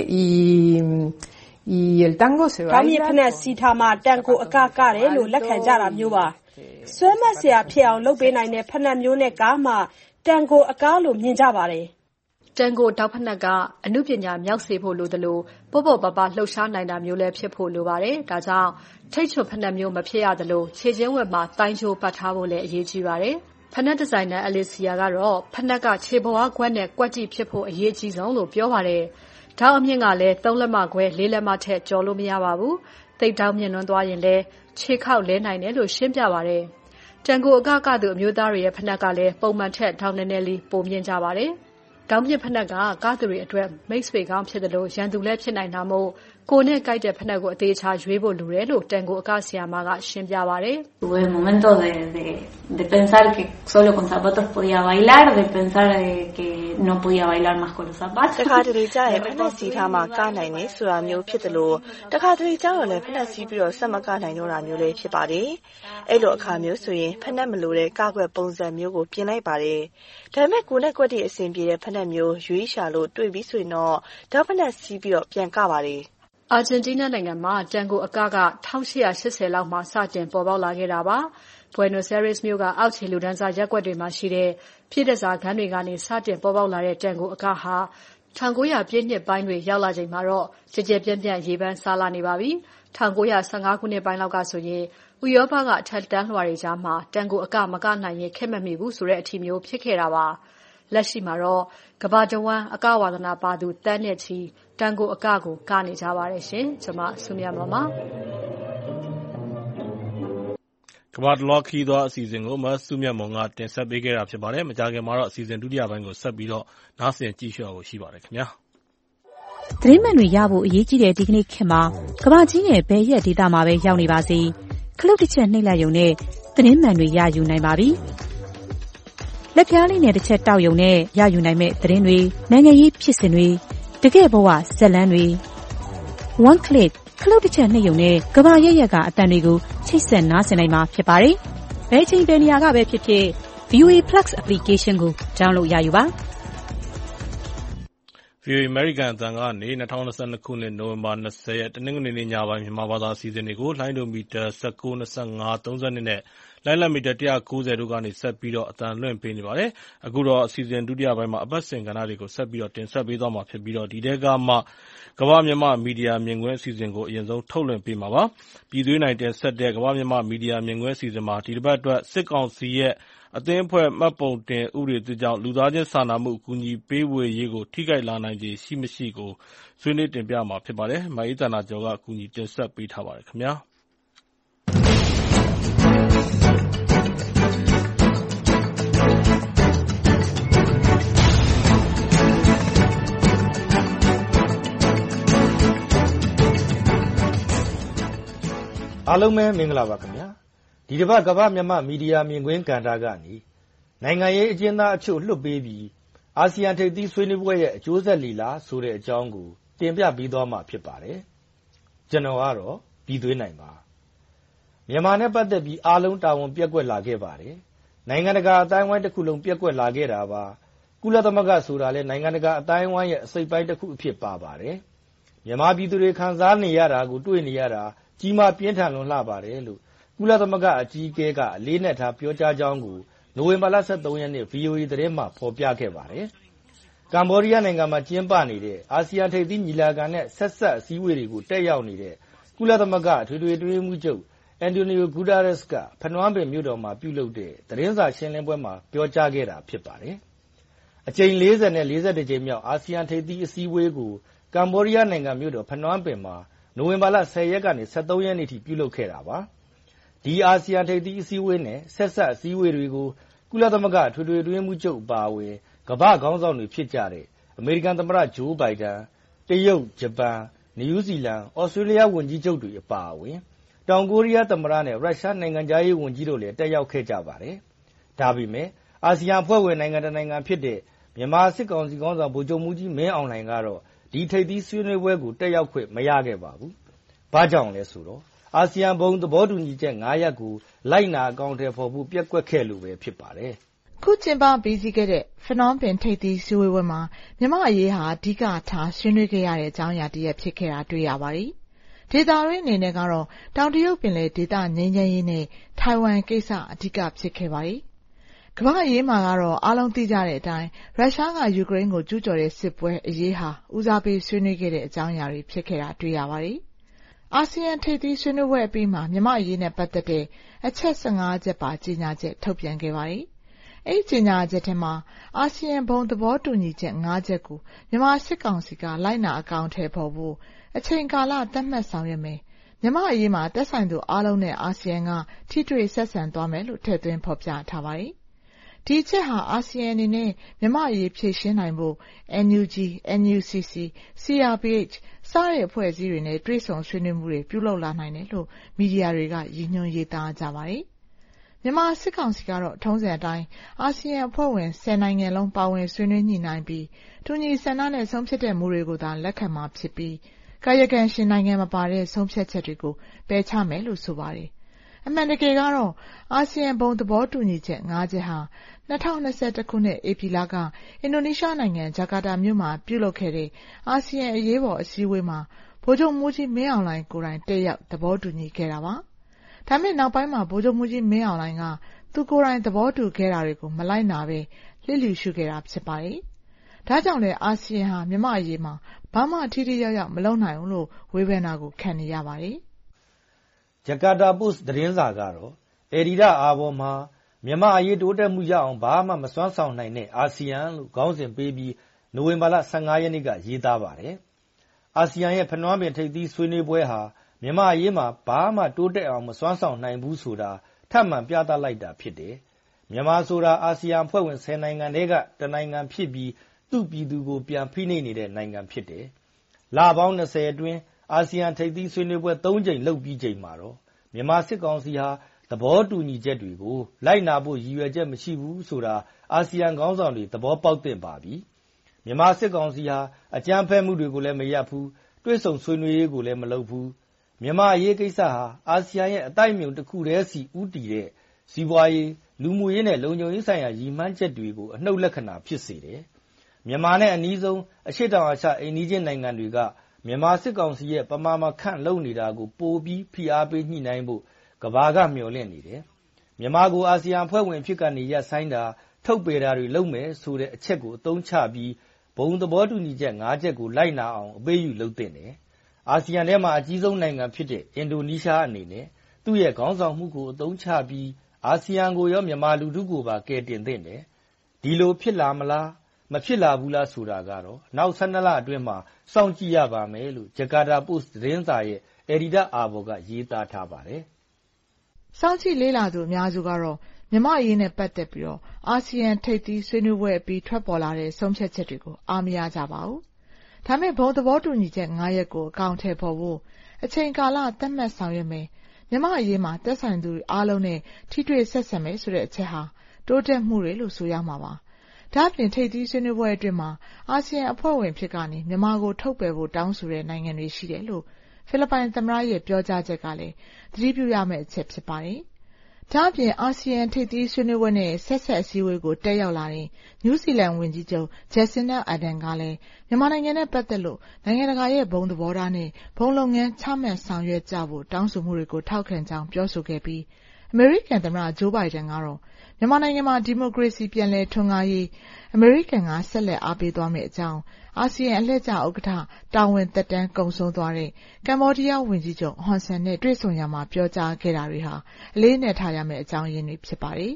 [SPEAKER 10] y el tango se baila.
[SPEAKER 11] တောင်းမြစ်ဖနက်စီထားမှတန်ဂိုအကကတယ်လို့လက်ခံကြတာမျိုးပါ။ဆွဲမဆရာဖြစ်အောင်လုပ်ပေးနိုင်တဲ့ဖနက်မျိုးနဲ့ကားမှတန်ဂိုအကားလို့မြင်ကြပါတယ်
[SPEAKER 7] ။တန်ဂိုထောက်ဖနက်ကအမှုပညာမြောက်စေဖို့လိုသလိုပေါ့ပေါ့ပါပါလှုပ်ရှားနိုင်တာမျိုးလည်းဖြစ်ဖို့လိုပါတယ်။ဒါကြောင့်ထိတ်ချွတ်ဖနက်မျိုးမဖြစ်ရသလိုခြေချင်းဝက်မှာတိုင်းချိုးပတ်ထားဖို့လည်းအရေးကြီးပါတယ်။ဖနက်ဒီဇိုင်နာ Alicia ကတော့ဖနက်ကခြေဘဝခွက်နဲ့ကွက်တိဖြစ်ဖို့အရေးကြီးဆုံးလို့ပြောပါတယ်။ထောက်အမြင့်ကလည်း3 လက်မခွဲ4 လက်မထက်ကျော်လို့မရပါဘူး။သိပ်ထောက်မြင့်လွန်းသွားရင်လည်းခြေခောက်လဲနိုင်တယ်လို့ရှင်းပြပါတယ်။တန်ဂိုအကကသူအမျိုးသားတွေရဲ့ဖနက်ကလည်းပုံမှန်ထက်ထောင်နည်းနည်းလေးပိုမြင့်ကြပါတယ်။ခေါင်းပြစ်ဖိနပ်ကကားသူတွေအတွက်မိတ်ဆွေကောင်းဖြစ်တယ်လို့ရန်သူလည်းဖြစ်နိုင်တာမို့ကိုယ်နဲ့ကြိုက်တဲ့ဖိနပ်ကိုအသေးချာရွေးဖို့လိုတယ်လို့တန်ကိုအကဆရာမကရှင်းပြပါတယ်။
[SPEAKER 12] Tuve el momento de pensar que solo con zapatos podía bailar, de pensar que no podía bailar más con los zapatos.
[SPEAKER 13] တခါတလေကြာရင်ဖိနပ်စီထားမှကနိုင်နေဆိုတာမျိုးဖြစ်တယ်လို့တခါတလေကြာတော့လည်းဖိနပ်စီးပြီးတော့ဆက်မကနိုင်တော့တာမျိုးလည်းဖြစ်ပါတယ်။အဲ့လိုအခါမျိုးဆိုရင်ဖိနပ်မလိုတဲ့ကာကွယ်ပုံစံမျိုးကိုပြင်လိုက်ပါတယ်။ဒါပေမဲ့ကိုယ်နဲ့ကွက်တီအဆင်ပြေတဲ့ဖိနပ်မျိုးရွေးရှာလို့တွေ့ပြီးဆိုရင်တော့ဒါဖိနပ်စီးပြီးတော့ပြန်ကပါတယ်။
[SPEAKER 7] အာဂျင်တီးနားနိုင်ငံမှာတန်ကိုအက1880လောက်မှာစတင်ပေါ်ပေါက်လာခဲ့တာပါ။ Buenos Aires မြို့ကအောက်ခြေလူတန်းစားရပ်ကွက်တွေမှာရှိတဲ့ပြည့်တစားခန်းတွေကနေစတင်ပေါ်ပေါက်လာတဲ့တန်ကိုအကဟာ1900ပြည့်နှစ်ပိုင်းတွေရောက်လာချိန်မှာတော့ကြကြပြန့်ပြန့်ရေပန်းစားလာနေပါပြီ။1915ခုနှစ်ပိုင်းလောက်ကဆိုရင်ဥရောပကအထက်တန်းလွှာတွေကြားမှာတန်ကိုအကမကနိုင်ရင်ခက်မမီဘူးဆိုတဲ့အထီမျိုးဖြစ်ခဲ့တာပါ။လက်ရှိမှာတော့ကမ္ဘာတဝန်းအကဝါဒနာပါသူတန်းနဲ့ချီတန်ကိုအကကိုကနေကြပါတယ်ရှင်။ကျွန်မဆုမြတ်မပါ
[SPEAKER 1] ကမ္ဘာတလောခီးသွားအစီအစဉ်ကိုမဆုမြတ်မွန်ကတင်ဆက်ပေးခဲ့တာဖြစ်ပါတယ်။မကြာခင်မှာတော့အစီအစဉ်ဒုတိယပိုင်းကိုဆက်ပြီးတော့နားဆင်ကြည့်ရှုဖို့ရှိပါတယ်ခင်ဗျာ
[SPEAKER 14] ။သတင်းမှန်တွေရဖို့အရေးကြီးတဲ့ဒီကနေ့ခေတ်မှာကမ္ဘာကြီးရဲ့ဘယ်ရက်ဒေသမှာပဲရောက်နေပါစေခလုတ်တစ်ချက်နှိပ်လိုက်ရုံနဲ့သတင်းမှန်တွေရယူနိုင်ပါပြီ။လက်ပြားလေးနဲ့တစ်ချက်တောက်ရုံနဲ့ရယူနိုင်မဲ့သတင်းတွေနိုင်ငံရေးဖြစ်စဉ်တွေတကယ့်ဘဝဇက်လန်းတွေ one click ခလုတ်တစ်ချက်နှိပ်ရုံနဲ့ကမ္ဘာရဲ့ရက်ကအတန်တွေကိုချိတ်ဆက်နားဆင်နိုင်မှာဖြစ်ပါတယ်။ဘယ်ချိန်ဘယ်နေရာကပဲဖြစ်ဖြစ် VOA Plus application ကို download ရယူပါ။
[SPEAKER 1] VOA American အသံကနေ2022ခုနှစ်နိုဝင်ဘာ20ရက်တနင်္ဂနွေနေ့ညပိုင်းမြန်မာဘာသာအစီအစဉ်တွေကိုလိုင်းဒိုမီတာ19 25 32နဲ့လိုင်းလံမီတာ190တို့ကနေဆက်ပြီးတော့အသံလွှင့်ပေးနေပါတယ်။အခုတော့အစီအစဉ်ဒုတိယပိုင်းမှာအပတ်စဉ်ကဏ္ဍတွေကိုဆက်ပြီးတော့တင်ဆက်ပေးသွားမှာဖြစ်ပြီးတော့ဒီတဲကမှကမ္ဘာမြန်မာမီဒီယာမြင်ကွင်းအစီအစဉ်ကိုအရင်ဆုံးထုတ်လွှင့်ပေးမှာပါ။ပြည်သွေးနိုင်တင်ဆက်တဲ့ကမ္ဘာမြန်မာမီဒီယာမြင်ကွင်းအစီအစဉ်မှာဒီတစ်ပတ်အတွက်စစ်ကောင်စီရဲ့အသင်းအဖွဲ့မှတ်ပုံတင်ဥပဒေသစ်ကြောင့်လူသားချင်းစာနာမှုအကူအညီပေးဝေရေးကိုထိခိုက်လာနိုင်ခြေရှိမရှိကိုဆွေးနွေးတင်ပြမှာဖြစ်ပါတယ်။မအေးသန္တာကျော်ကအကူအညီတင်ဆက်ပေးထားပါတယ်ခင်ဗျာ။
[SPEAKER 15] အားလုံးပဲမင်္ဂလာပါခင်ဗျာဒီတစ်ပတ်ကမ္ဘာမြန်မာမီဒီယာမြင်ကွင်းကဏ္ဍကနေနိုင်ငံရေးအကျဉ်းသားအချို့လွှတ်ပေးပြီးအာဆီယံထိပ်သီးဆွေးနွေးပွဲရဲ့အကျိုးဆက်လီလာဆိုတဲ့အကြောင်းကိုတင်ပြပြီးသွားမှာဖြစ်ပါတယ်ကျွန်တော်ကတော့ပြည်သွေးနိုင်ပါမြန်မာနဲ့ပတ်သက်ပြီးအားလုံးတာဝန်ပြက်ကွက်လာခဲ့ပါတယ်နိုင်ငံတကာအတိုင်းအဝိုင်းတစ်ခုလုံးပြက်ကွက်လာခဲ့တာပါကုလသမဂ္ဂဆိုတာလဲနိုင်ငံတကာအတိုင်းအဝိုင်းရဲ့အစိပ်ပိုင်းတစ်ခုအဖြစ်ပါပါတယ်မြန်မာပြည်သူတွေခံစားနေရတာကိုတွေ့နေရတာကြီးမားပြင်းထန်လွန်လှပါတယ်လို့ကုလသမဂ္ဂအကြီးအကဲကအလေးနက်ထားပြောကြားကြောင်းကိုနိုဝင်ဘာလ23ရက်နေ့ VOA သတင်းမှာဖော်ပြခဲ့ပါတယ်။ကမ္ဘောဒီးယားနိုင်ငံမှာကျင်းပနေတဲ့အာဆီယံထိပ်သီးညီလာခံနဲ့ဆက်စပ်အစည်းအဝေးတွေကိုတက်ရောက်နေတဲ့ကုလသမဂ္ဂထွေထွေအတွင်းရေးမှူးချုပ်အန်တိုနီယိုဂူတာရက်စ်ကဖနွမ်းပင်မြို့တော်မှာပြုလုပ်တဲ့သတင်းစာရှင်းလင်းပွဲမှာပြောကြားခဲ့တာဖြစ်ပါတယ်။အကြိမ်40နဲ့41ကြိမ်မြောက်အာဆီယံထိပ်သီးအစည်းအဝေးကိုကမ္ဘောဒီးယားနိုင်ငံမြို့တော်ဖနွမ်းပင်မှာနိုဝင်ဘာလ10ရက်ကနေ23ရက်နေ့ထိပြုလုပ်ခဲ့တာပါဒီအာဆီယံထိပ်သီးအစည်းအဝေးနဲ့ဆက်ဆက်အစည်းအဝေးတွေကိုကုလသမဂ္ဂထွေထွေအတွင်းမှုချုပ်အပါအဝင်ကမ္ဘာခေါင်းဆောင်တွေဖြစ်ကြတဲ့အမေရိကန်သမ္မတဂျိုးဘိုင်ဒန်တရုတ်ဂျပန်နယူးဇီလန်ဩစတြေးလျဝန်ကြီးချုပ်တွေအပါအဝင်တောင်ကိုရီးယားသမ္မတနဲ့ရုရှားနိုင်ငံသားရေးဝန်ကြီးတို့လည်းတက်ရောက်ခဲ့ကြပါတယ်ဒါပေမဲ့အာဆီယံအဖွဲ့ဝင်နိုင်ငံတနိုင်ငံဖြစ်တဲ့မြန်မာစစ်ကောင်စီခေါင်းဆောင်ဗိုလ်ချုပ်မှူးကြီးမင်းအောင်လှိုင်ကတော့ဒီထိပ်သီးဆွေးနွေးပွဲကိုတက်ရောက်ခွင့်မရခဲ့ပါဘူး။ဘာကြောင့်လဲဆိုတော့အာဆီယံဘုံသဘောတူညီချက်9ရပ်ကိုလိုက်နာအကောင့်ထဲပေါ်ဖို့ပြက်ကွက်ခဲ့လို့ပဲဖြစ်ပါတယ်
[SPEAKER 4] ။ခုကျင်းပပြီးစီးခဲ့တဲ့ဖနွမ်းပင်ထိပ်သီးဆွေးနွေးပွဲမှာမြန်မာအရေးဟာအဓိကထားဆွေးနွေးခဲ့ရတဲ့အကြောင်းအရာတစ်ရပ်ဖြစ်ခဲ့တာတွေ့ရပါတယ်။ဒေသတွင်းအနေနဲ့ကတော့တောင်တရုတ်ပင်လယ်ဒေသငြိမ်းချမ်းရေးနဲ့ထိုင်ဝမ်ကိစ္စအဓိကဖြစ်ခဲ့ပါတယ်။ကမ္ဘာအရေးမှာကတော့အားလုံးသိကြတဲ့အတိုင်းရုရှားကယူကရိန်းကိုကျူးကျော်တဲ့စစ်ပွဲအရေးဟာဦးစားပေးဆွေးနွေးခဲ့တဲ့အကြောင်းအရာတွေဖြစ်ခဲ့တာတွေ့ရပါတယ်။အာဆီယံထိပ်သီးဆွေးနွေးပွဲအပြီးမှာမြန်မာအရေးနဲ့ပတ်သက်တဲ့အချက်15ချက်ပါကြေညာချက်ထုတ်ပြန်ခဲ့ပါတယ်။အဲဒီကြေညာချက်ထဲမှာအာဆီယံဘုံသဘောတူညီချက်5ချက်ကိုမြန်မာစစ်ကောင်စီကလိုက်နာအကောင့်ထဲပေါ်ဖို့အချိန်ကာလသတ်မှတ်ဆောင်ရွက်မယ်။မြန်မာအရေးမှာသက်ဆိုင်သူအားလုံးနဲ့အာဆီယံကထိတွေ့ဆက်ဆံသွားမယ်လို့ထည့်သွင်းဖော်ပြထားပါတယ်။ဒီအချက်ဟာအာဆီယံအနေနဲ့မြန်မာ့အရေးဖြေရှင်းနိုင်ဖို့ NUG, NUCC, CRPH စတဲ့အဖွဲ့အစည်းတွေနဲ့တွေ့ဆုံဆွေးနွေးမှုတွေပြုလုပ်လာနိုင်တယ်လို့မီဒီယာတွေကရည်ညွှန်းရေးသားကြပါတယ်။မြန်မာစစ်ကောင်စီကတော့ထုံးစံအတိုင်းအာဆီယံအဖွဲ့ဝင်10နိုင်ငံလုံးပါဝင်ဆွေးနွေးညှိနှိုင်းပြီးတူညီဆန္ဒနဲ့ဆုံးဖြတ်တဲ့မူတွေကိုသာလက်ခံမှာဖြစ်ပြီးကာယကံရှင်နိုင်ငံမပါတဲ့ဆုံးဖြတ်ချက်တွေကိုပယ်ချမယ်လို့ဆိုပါတယ်။အမှန်တကယ်ကတော့အာဆီယံဘုံသဘောတူညီချက်5ချက်ဟာ2021ခုနှစ်ဧပြီလကအင်ဒိုနီးရှားနိုင်ငံဂျကာတာမြို့မှာပြုလုပ်ခဲ့တဲ့အာဆီယံအရေးပေါ်အစည်းအဝေးမှာဗိုလ်ချုပ်မှူးကြီးမင်းအောင်လှိုင်ကိုယ်တိုင်တက်ရောက်သဘောတူညီခဲ့တာပါ။ဒါပေမဲ့နောက်ပိုင်းမှာဗိုလ်ချုပ်မှူးကြီးမင်းအောင်လှိုင်ကသူကိုယ်တိုင်သဘောတူခဲ့တာတွေကိုမလိုက်နာပဲလျစ်လျူရှုခဲ့တာဖြစ်ပါတယ်။ဒါကြောင့်လည်းအာဆီယံဟာမြန်မာအရေးမှာဘာမှထိထိရောက်ရောက်မလုပ်နိုင်ဘူးလို့ဝေဖန်တာကိုခံနေရပါတယ်
[SPEAKER 15] ။ဂျကာတာပို့စ်သတင်းစာကတော့အေရီဒါအာဘော်မှာမြန်မာအရေးတိုးတက်မှုရအောင်ဘာမှမစွမ်းဆောင်နိုင်တဲ့အာဆီယံလို့ခေါင်းစဉ်ပေးပြီးနိုဝင်ဘာလ15ရက်နေ့ကရေးသားပါတယ်။အာဆီယံရဲ့ဖနွမ်းပင်ထိပ်သီးဆွေးနွေးပွဲဟာမြန်မာအရေးမှာဘာမှတိုးတက်အောင်မစွမ်းဆောင်နိုင်ဘူးဆိုတာထပ်မံပြသလိုက်တာဖြစ်တယ်။မြန်မာဆိုတာအာဆီယံအဖွဲ့ဝင်10နိုင်ငံတည်းကတနိုင်ငံဖြစ်ပြီးသူ့ပြည်သူကိုပြန်ဖိနှိပ်နေတဲ့နိုင်ငံဖြစ်တယ်။လပေါင်း20အတွင်းအာဆီယံထိပ်သီးဆွေးနွေးပွဲ3ကြိမ်လုပ်ပြီးချိန်မှာတော့မြန်မာစစ်ကောင်စီဟာသဘောတူညီချက်တွေကိုလိုက်နာဖို့ရည်ရွယ်ချက်မရှိဘူးဆိုတာအာဆီယံခေါင်းဆောင်တွေသဘောပေါက်သင့်ပါပြီ။မြန်မာစစ်ကောင်စီဟာအကြမ်းဖက်မှုတွေကိုလည်းမရပ်ဘူးတွေ့ဆုံဆွေးနွေးရေးကိုလည်းမလုပ်ဘူးမြန်မာအရေးကိစ္စဟာအာဆီယံရဲ့အတိုက်အမြုံတစ်ခုတည်းစီဥတီတဲ့စီးပွားရေးလူမှုရေးနဲ့လုံခြုံရေးဆိုင်ရာရည်မှန်းချက်တွေကိုအနှုတ်လက္ခဏာဖြစ်စေတယ်။မြန်မာနဲ့အနည်းဆုံးအရှေ့တောင်အာရှအိမ်နီးချင်းနိုင်ငံတွေကမြန်မာစစ်ကောင်စီရဲ့ပမာမခန့်လုပ်နေတာကိုပိုပြီးဖိအားပေးညှိနှိုင်းဖို့ကဘာကမျှော်လင့်နေတယ်။မြန်မာကိုအာဆီယံအဖွဲ့ဝင်ဖြစ်ကနေရပ်ဆိုင်တာထုတ်ပယ်တာတွေလုပ်မယ်ဆိုတဲ့အချက်ကိုအသုံးချပြီးဘုံသဘောတူညီချက်5ချက်ကိုလိုက်နာအောင်အပေးယူလုပ်သင့်တယ်။အာဆီယံထဲမှာအကြီးဆုံးနိုင်ငံဖြစ်တဲ့အင်ဒိုနီးရှားအနေနဲ့သူ့ရဲ့ခေါင်းဆောင်မှုကိုအသုံးချပြီးအာဆီယံကိုရောမြန်မာလူထုကိုပါကယ်တင်သင့်တယ်။ဒီလိုဖြစ်လာမလားမဖြစ်လာဘူးလားဆိုတာကတော့နောက်12လအတွင်းမှာစောင့်ကြည့်ရပါမယ်လို့ဂျကာတာပို့စ်သတင်းစာရဲ့အယ်ဒီတာအာဘော်ကရေးသားထားပါတယ်
[SPEAKER 4] ။စောင့်ကြည့်လေ့လာသူအများစုကတော့မြန်မာအရေးနဲ့ပတ်သက်ပြီးအာဆီယံထိပ်သီးဆွေးနွေးပွဲအပြီးထွက်ပေါ်လာတဲ့ဆုံးဖြတ်ချက်တွေကိုအားမရကြပါဘူး။ဒါပေမဲ့ဘုံသဘောတူညီချက်5ရက်ကိုအကောင်အထည်ဖော်ဖို့အချိန်ကာလသတ်မှတ်ဆောင်ရွက်မယ်မြန်မာအရေးမှာသက်ဆိုင်သူအားလုံးနဲ့ထိတွေ့ဆက်ဆံမယ်ဆိုတဲ့အချက်ဟာတိုးတက်မှုတွေလို့ဆိုရမှာပါ။ဒါ့အပြင်ထိပ်သီးဆွေးနွေးပွဲအတွင်းမှာအာဆီယံအဖွဲ့ဝင်ဖြစ်ကနေမြန်မာကိုထုတ်ပယ်ဖို့တောင်းဆိုတဲ့နိုင်ငံတွေရှိတယ်လို့ဖိလစ်ပိုင်သမ္မတရဲ့ပြောကြားချက်ကလည်းသတိပြုရမယ့်အချက်ဖြစ်ပါတယ်။ဒါ့အပြင်အာဆီယံထိပ်သီးဆွေးနွေးပွဲနဲ့ဆက်ဆက်အစည်းအဝေးကိုတက်ရောက်လာတဲ့နယူးဇီလန်ဝန်ကြီးချုပ်ဂျက်စင်နာအာဒန်ကလည်းမြန်မာနိုင်ငံနဲ့ပတ်သက်လို့နိုင်ငံတကာရဲ့ဘုံသဘောထားနဲ့ဘုံလုပ်ငန်းချမှတ်ဆောင်ရွက်ကြဖို့တောင်းဆိုမှုတွေကိုထောက်ခံကြောင်းပြောဆိုခဲ့ပြီးအမေရိကန်သမ္မတဂျိုးဘိုင်ဒန်ကတော့မြန်မာနိုင်ငံမှာဒီမိုကရေစီပြန်လည်ထွန်းကားရေးအမေရိကန်ကဆက်လက်အားပေးသွားမယ့်အကြောင်းအာဆီယံအလှည့်ကျဥက္ကဋ္ဌတာဝန်သက်တမ်းကုန်ဆုံးသွားတဲ့ကမ္ဘောဒီးယားဝန်ကြီးချုပ်ဟွန်ဆန်နဲ့တွေ့ဆုံရာမှာပြောကြားခဲ့တာတွေဟာအလေးအနက်ထားရမယ့်အကြောင်းရင်းတွေဖြစ်ပါတယ်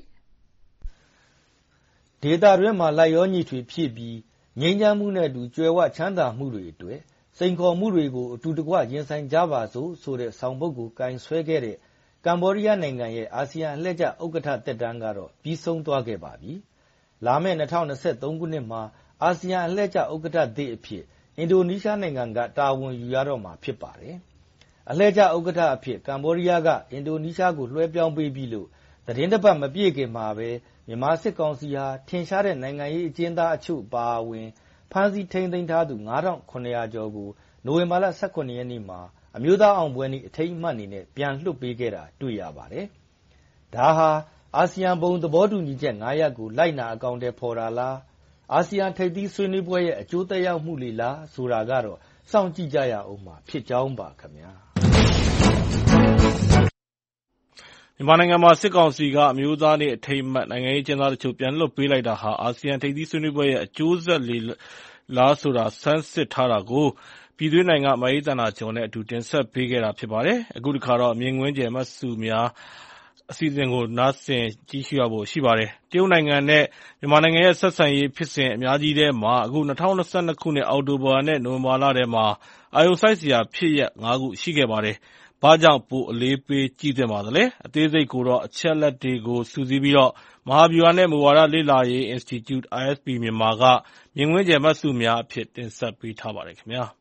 [SPEAKER 15] ။ဒေသတွင်းမှာလိုက်ရောညီထွေဖြစ်ပြီးငြိမ်းချမ်းမှုနဲ့အတူကြွယ်ဝချမ်းသာမှုတွေအတွက်စိန်ခေါ်မှုတွေကိုအတူတကွရင်ဆိုင်ကြပါစို့ဆိုတဲ့ဆောင်ပုဒ်ကိုကင်ဆွဲခဲ့တဲ့ကမ္ဘောဒီးယားနိုင်ငံရဲ့အာဆီယံအလှည့်ကျဥက္ကဋ္ဌသက်တမ်းကတော့ပြီးဆုံးသွားခဲ့ပါပြီ။လာမယ့်2023ခုနှစ်မှာအာဆီယံအလှည့်ကျဥက္ကဋ္ဌသစ်အဖြစ်အင်ဒိုနီးရှားနိုင်ငံကတာဝန်ယူရတော့မှာဖြစ်ပါတယ်။အလှည့်ကျဥက္ကဋ္ဌအဖြစ်ကမ္ဘောဒီးယားကအင်ဒိုနီးရှားကိုလွှဲပြောင်းပေးပြီးလို့သတင်းတစ်ပတ်မပြည့်ခင်မှာပဲမြန်မာစစ်ကောင်စီဟာထင်ရှားတဲ့နိုင်ငံရေးအကျဉ်းသားအချို့ပါဝင်ဖမ်းဆီးထိန်းသိမ်းထားသူ9,900ကျော်ကိုနိုဝင်ဘာလ18ရက်နေ့မှာအမျိုးသားအောင်ပွဲနေ့အထိမ်းအမှတ်အနေနဲ့ပြန်လွှတ်ပေးခဲ့တာတွေ့ရပါတယ်။ဒါဟာအာဆီယံဘုံသဘောတူညီချက်9ရပ်ကိုလိုက်နာအကောင်အထည်ဖော်တာလားအာဆီယံထိပ်သီးဆွေးနွေးပွဲရဲ့အကျိုးသက်ရောက်မှုတွေလားဆိုတာကတော့စောင့်ကြည့်ကြရအောင်မှာဖြစ်ကြောင်းပါခင်ဗျာ
[SPEAKER 1] မြန်မာနိုင်ငံမှာစစ်ကောင်စီကအမျိုးသားနေ့အထိမ်းအမှတ်နိုင်ငံရေးကျင်းသားတချို့ပြန်လွှတ်ပေးလိုက်တာဟာအာဆီယံထိပ်သီးဆွေးနွေးပွဲရဲ့အကျိုးဆက်လေလားဆိုတာဆန်းစစ်ထားတာကိုပြည်တွင်းနိုင်ငံမအေးတနာကျော်နဲ့အတူတင်ဆက်ပေးခဲ့တာဖြစ်ပါတယ်။အခုတစ်ခါတော့မြင်ကွင်းကျယ်မှတ်စုများအစီအစဉ်ကိုနားဆင်ကြည့်ရှုရဖို့ရှိပါတယ်။တရုတ်နိုင်ငံနဲ့မြန်မာနိုင်ငံရဲ့ဆက်ဆံရေးဖြစ်စဉ်အများကြီးထဲမှာအခု2022ခုနှစ်အောက်တိုဘာနဲ့နိုဝင်ဘာလထဲမှာအာရုံစိုက်စရာဖြစ်ရပ်5ခုရှိခဲ့ပါတယ်။ဘာကြောင့်ပိုအလေးပေးကြည့်သင့်ပါသလဲ။အသေးစိတ်ကိုတော့အချက်အလက်တွေကိုစုစည်းပြီးတော့မဟာဗျူဟာနဲ့မူဝါဒလေ့လာရေး Institute ISP မြန်မာကမြင်ကွင်းကျယ်မှတ်စုများအဖြစ်တင်ဆက်ပေးထားပါတယ်ခင်ဗျာ။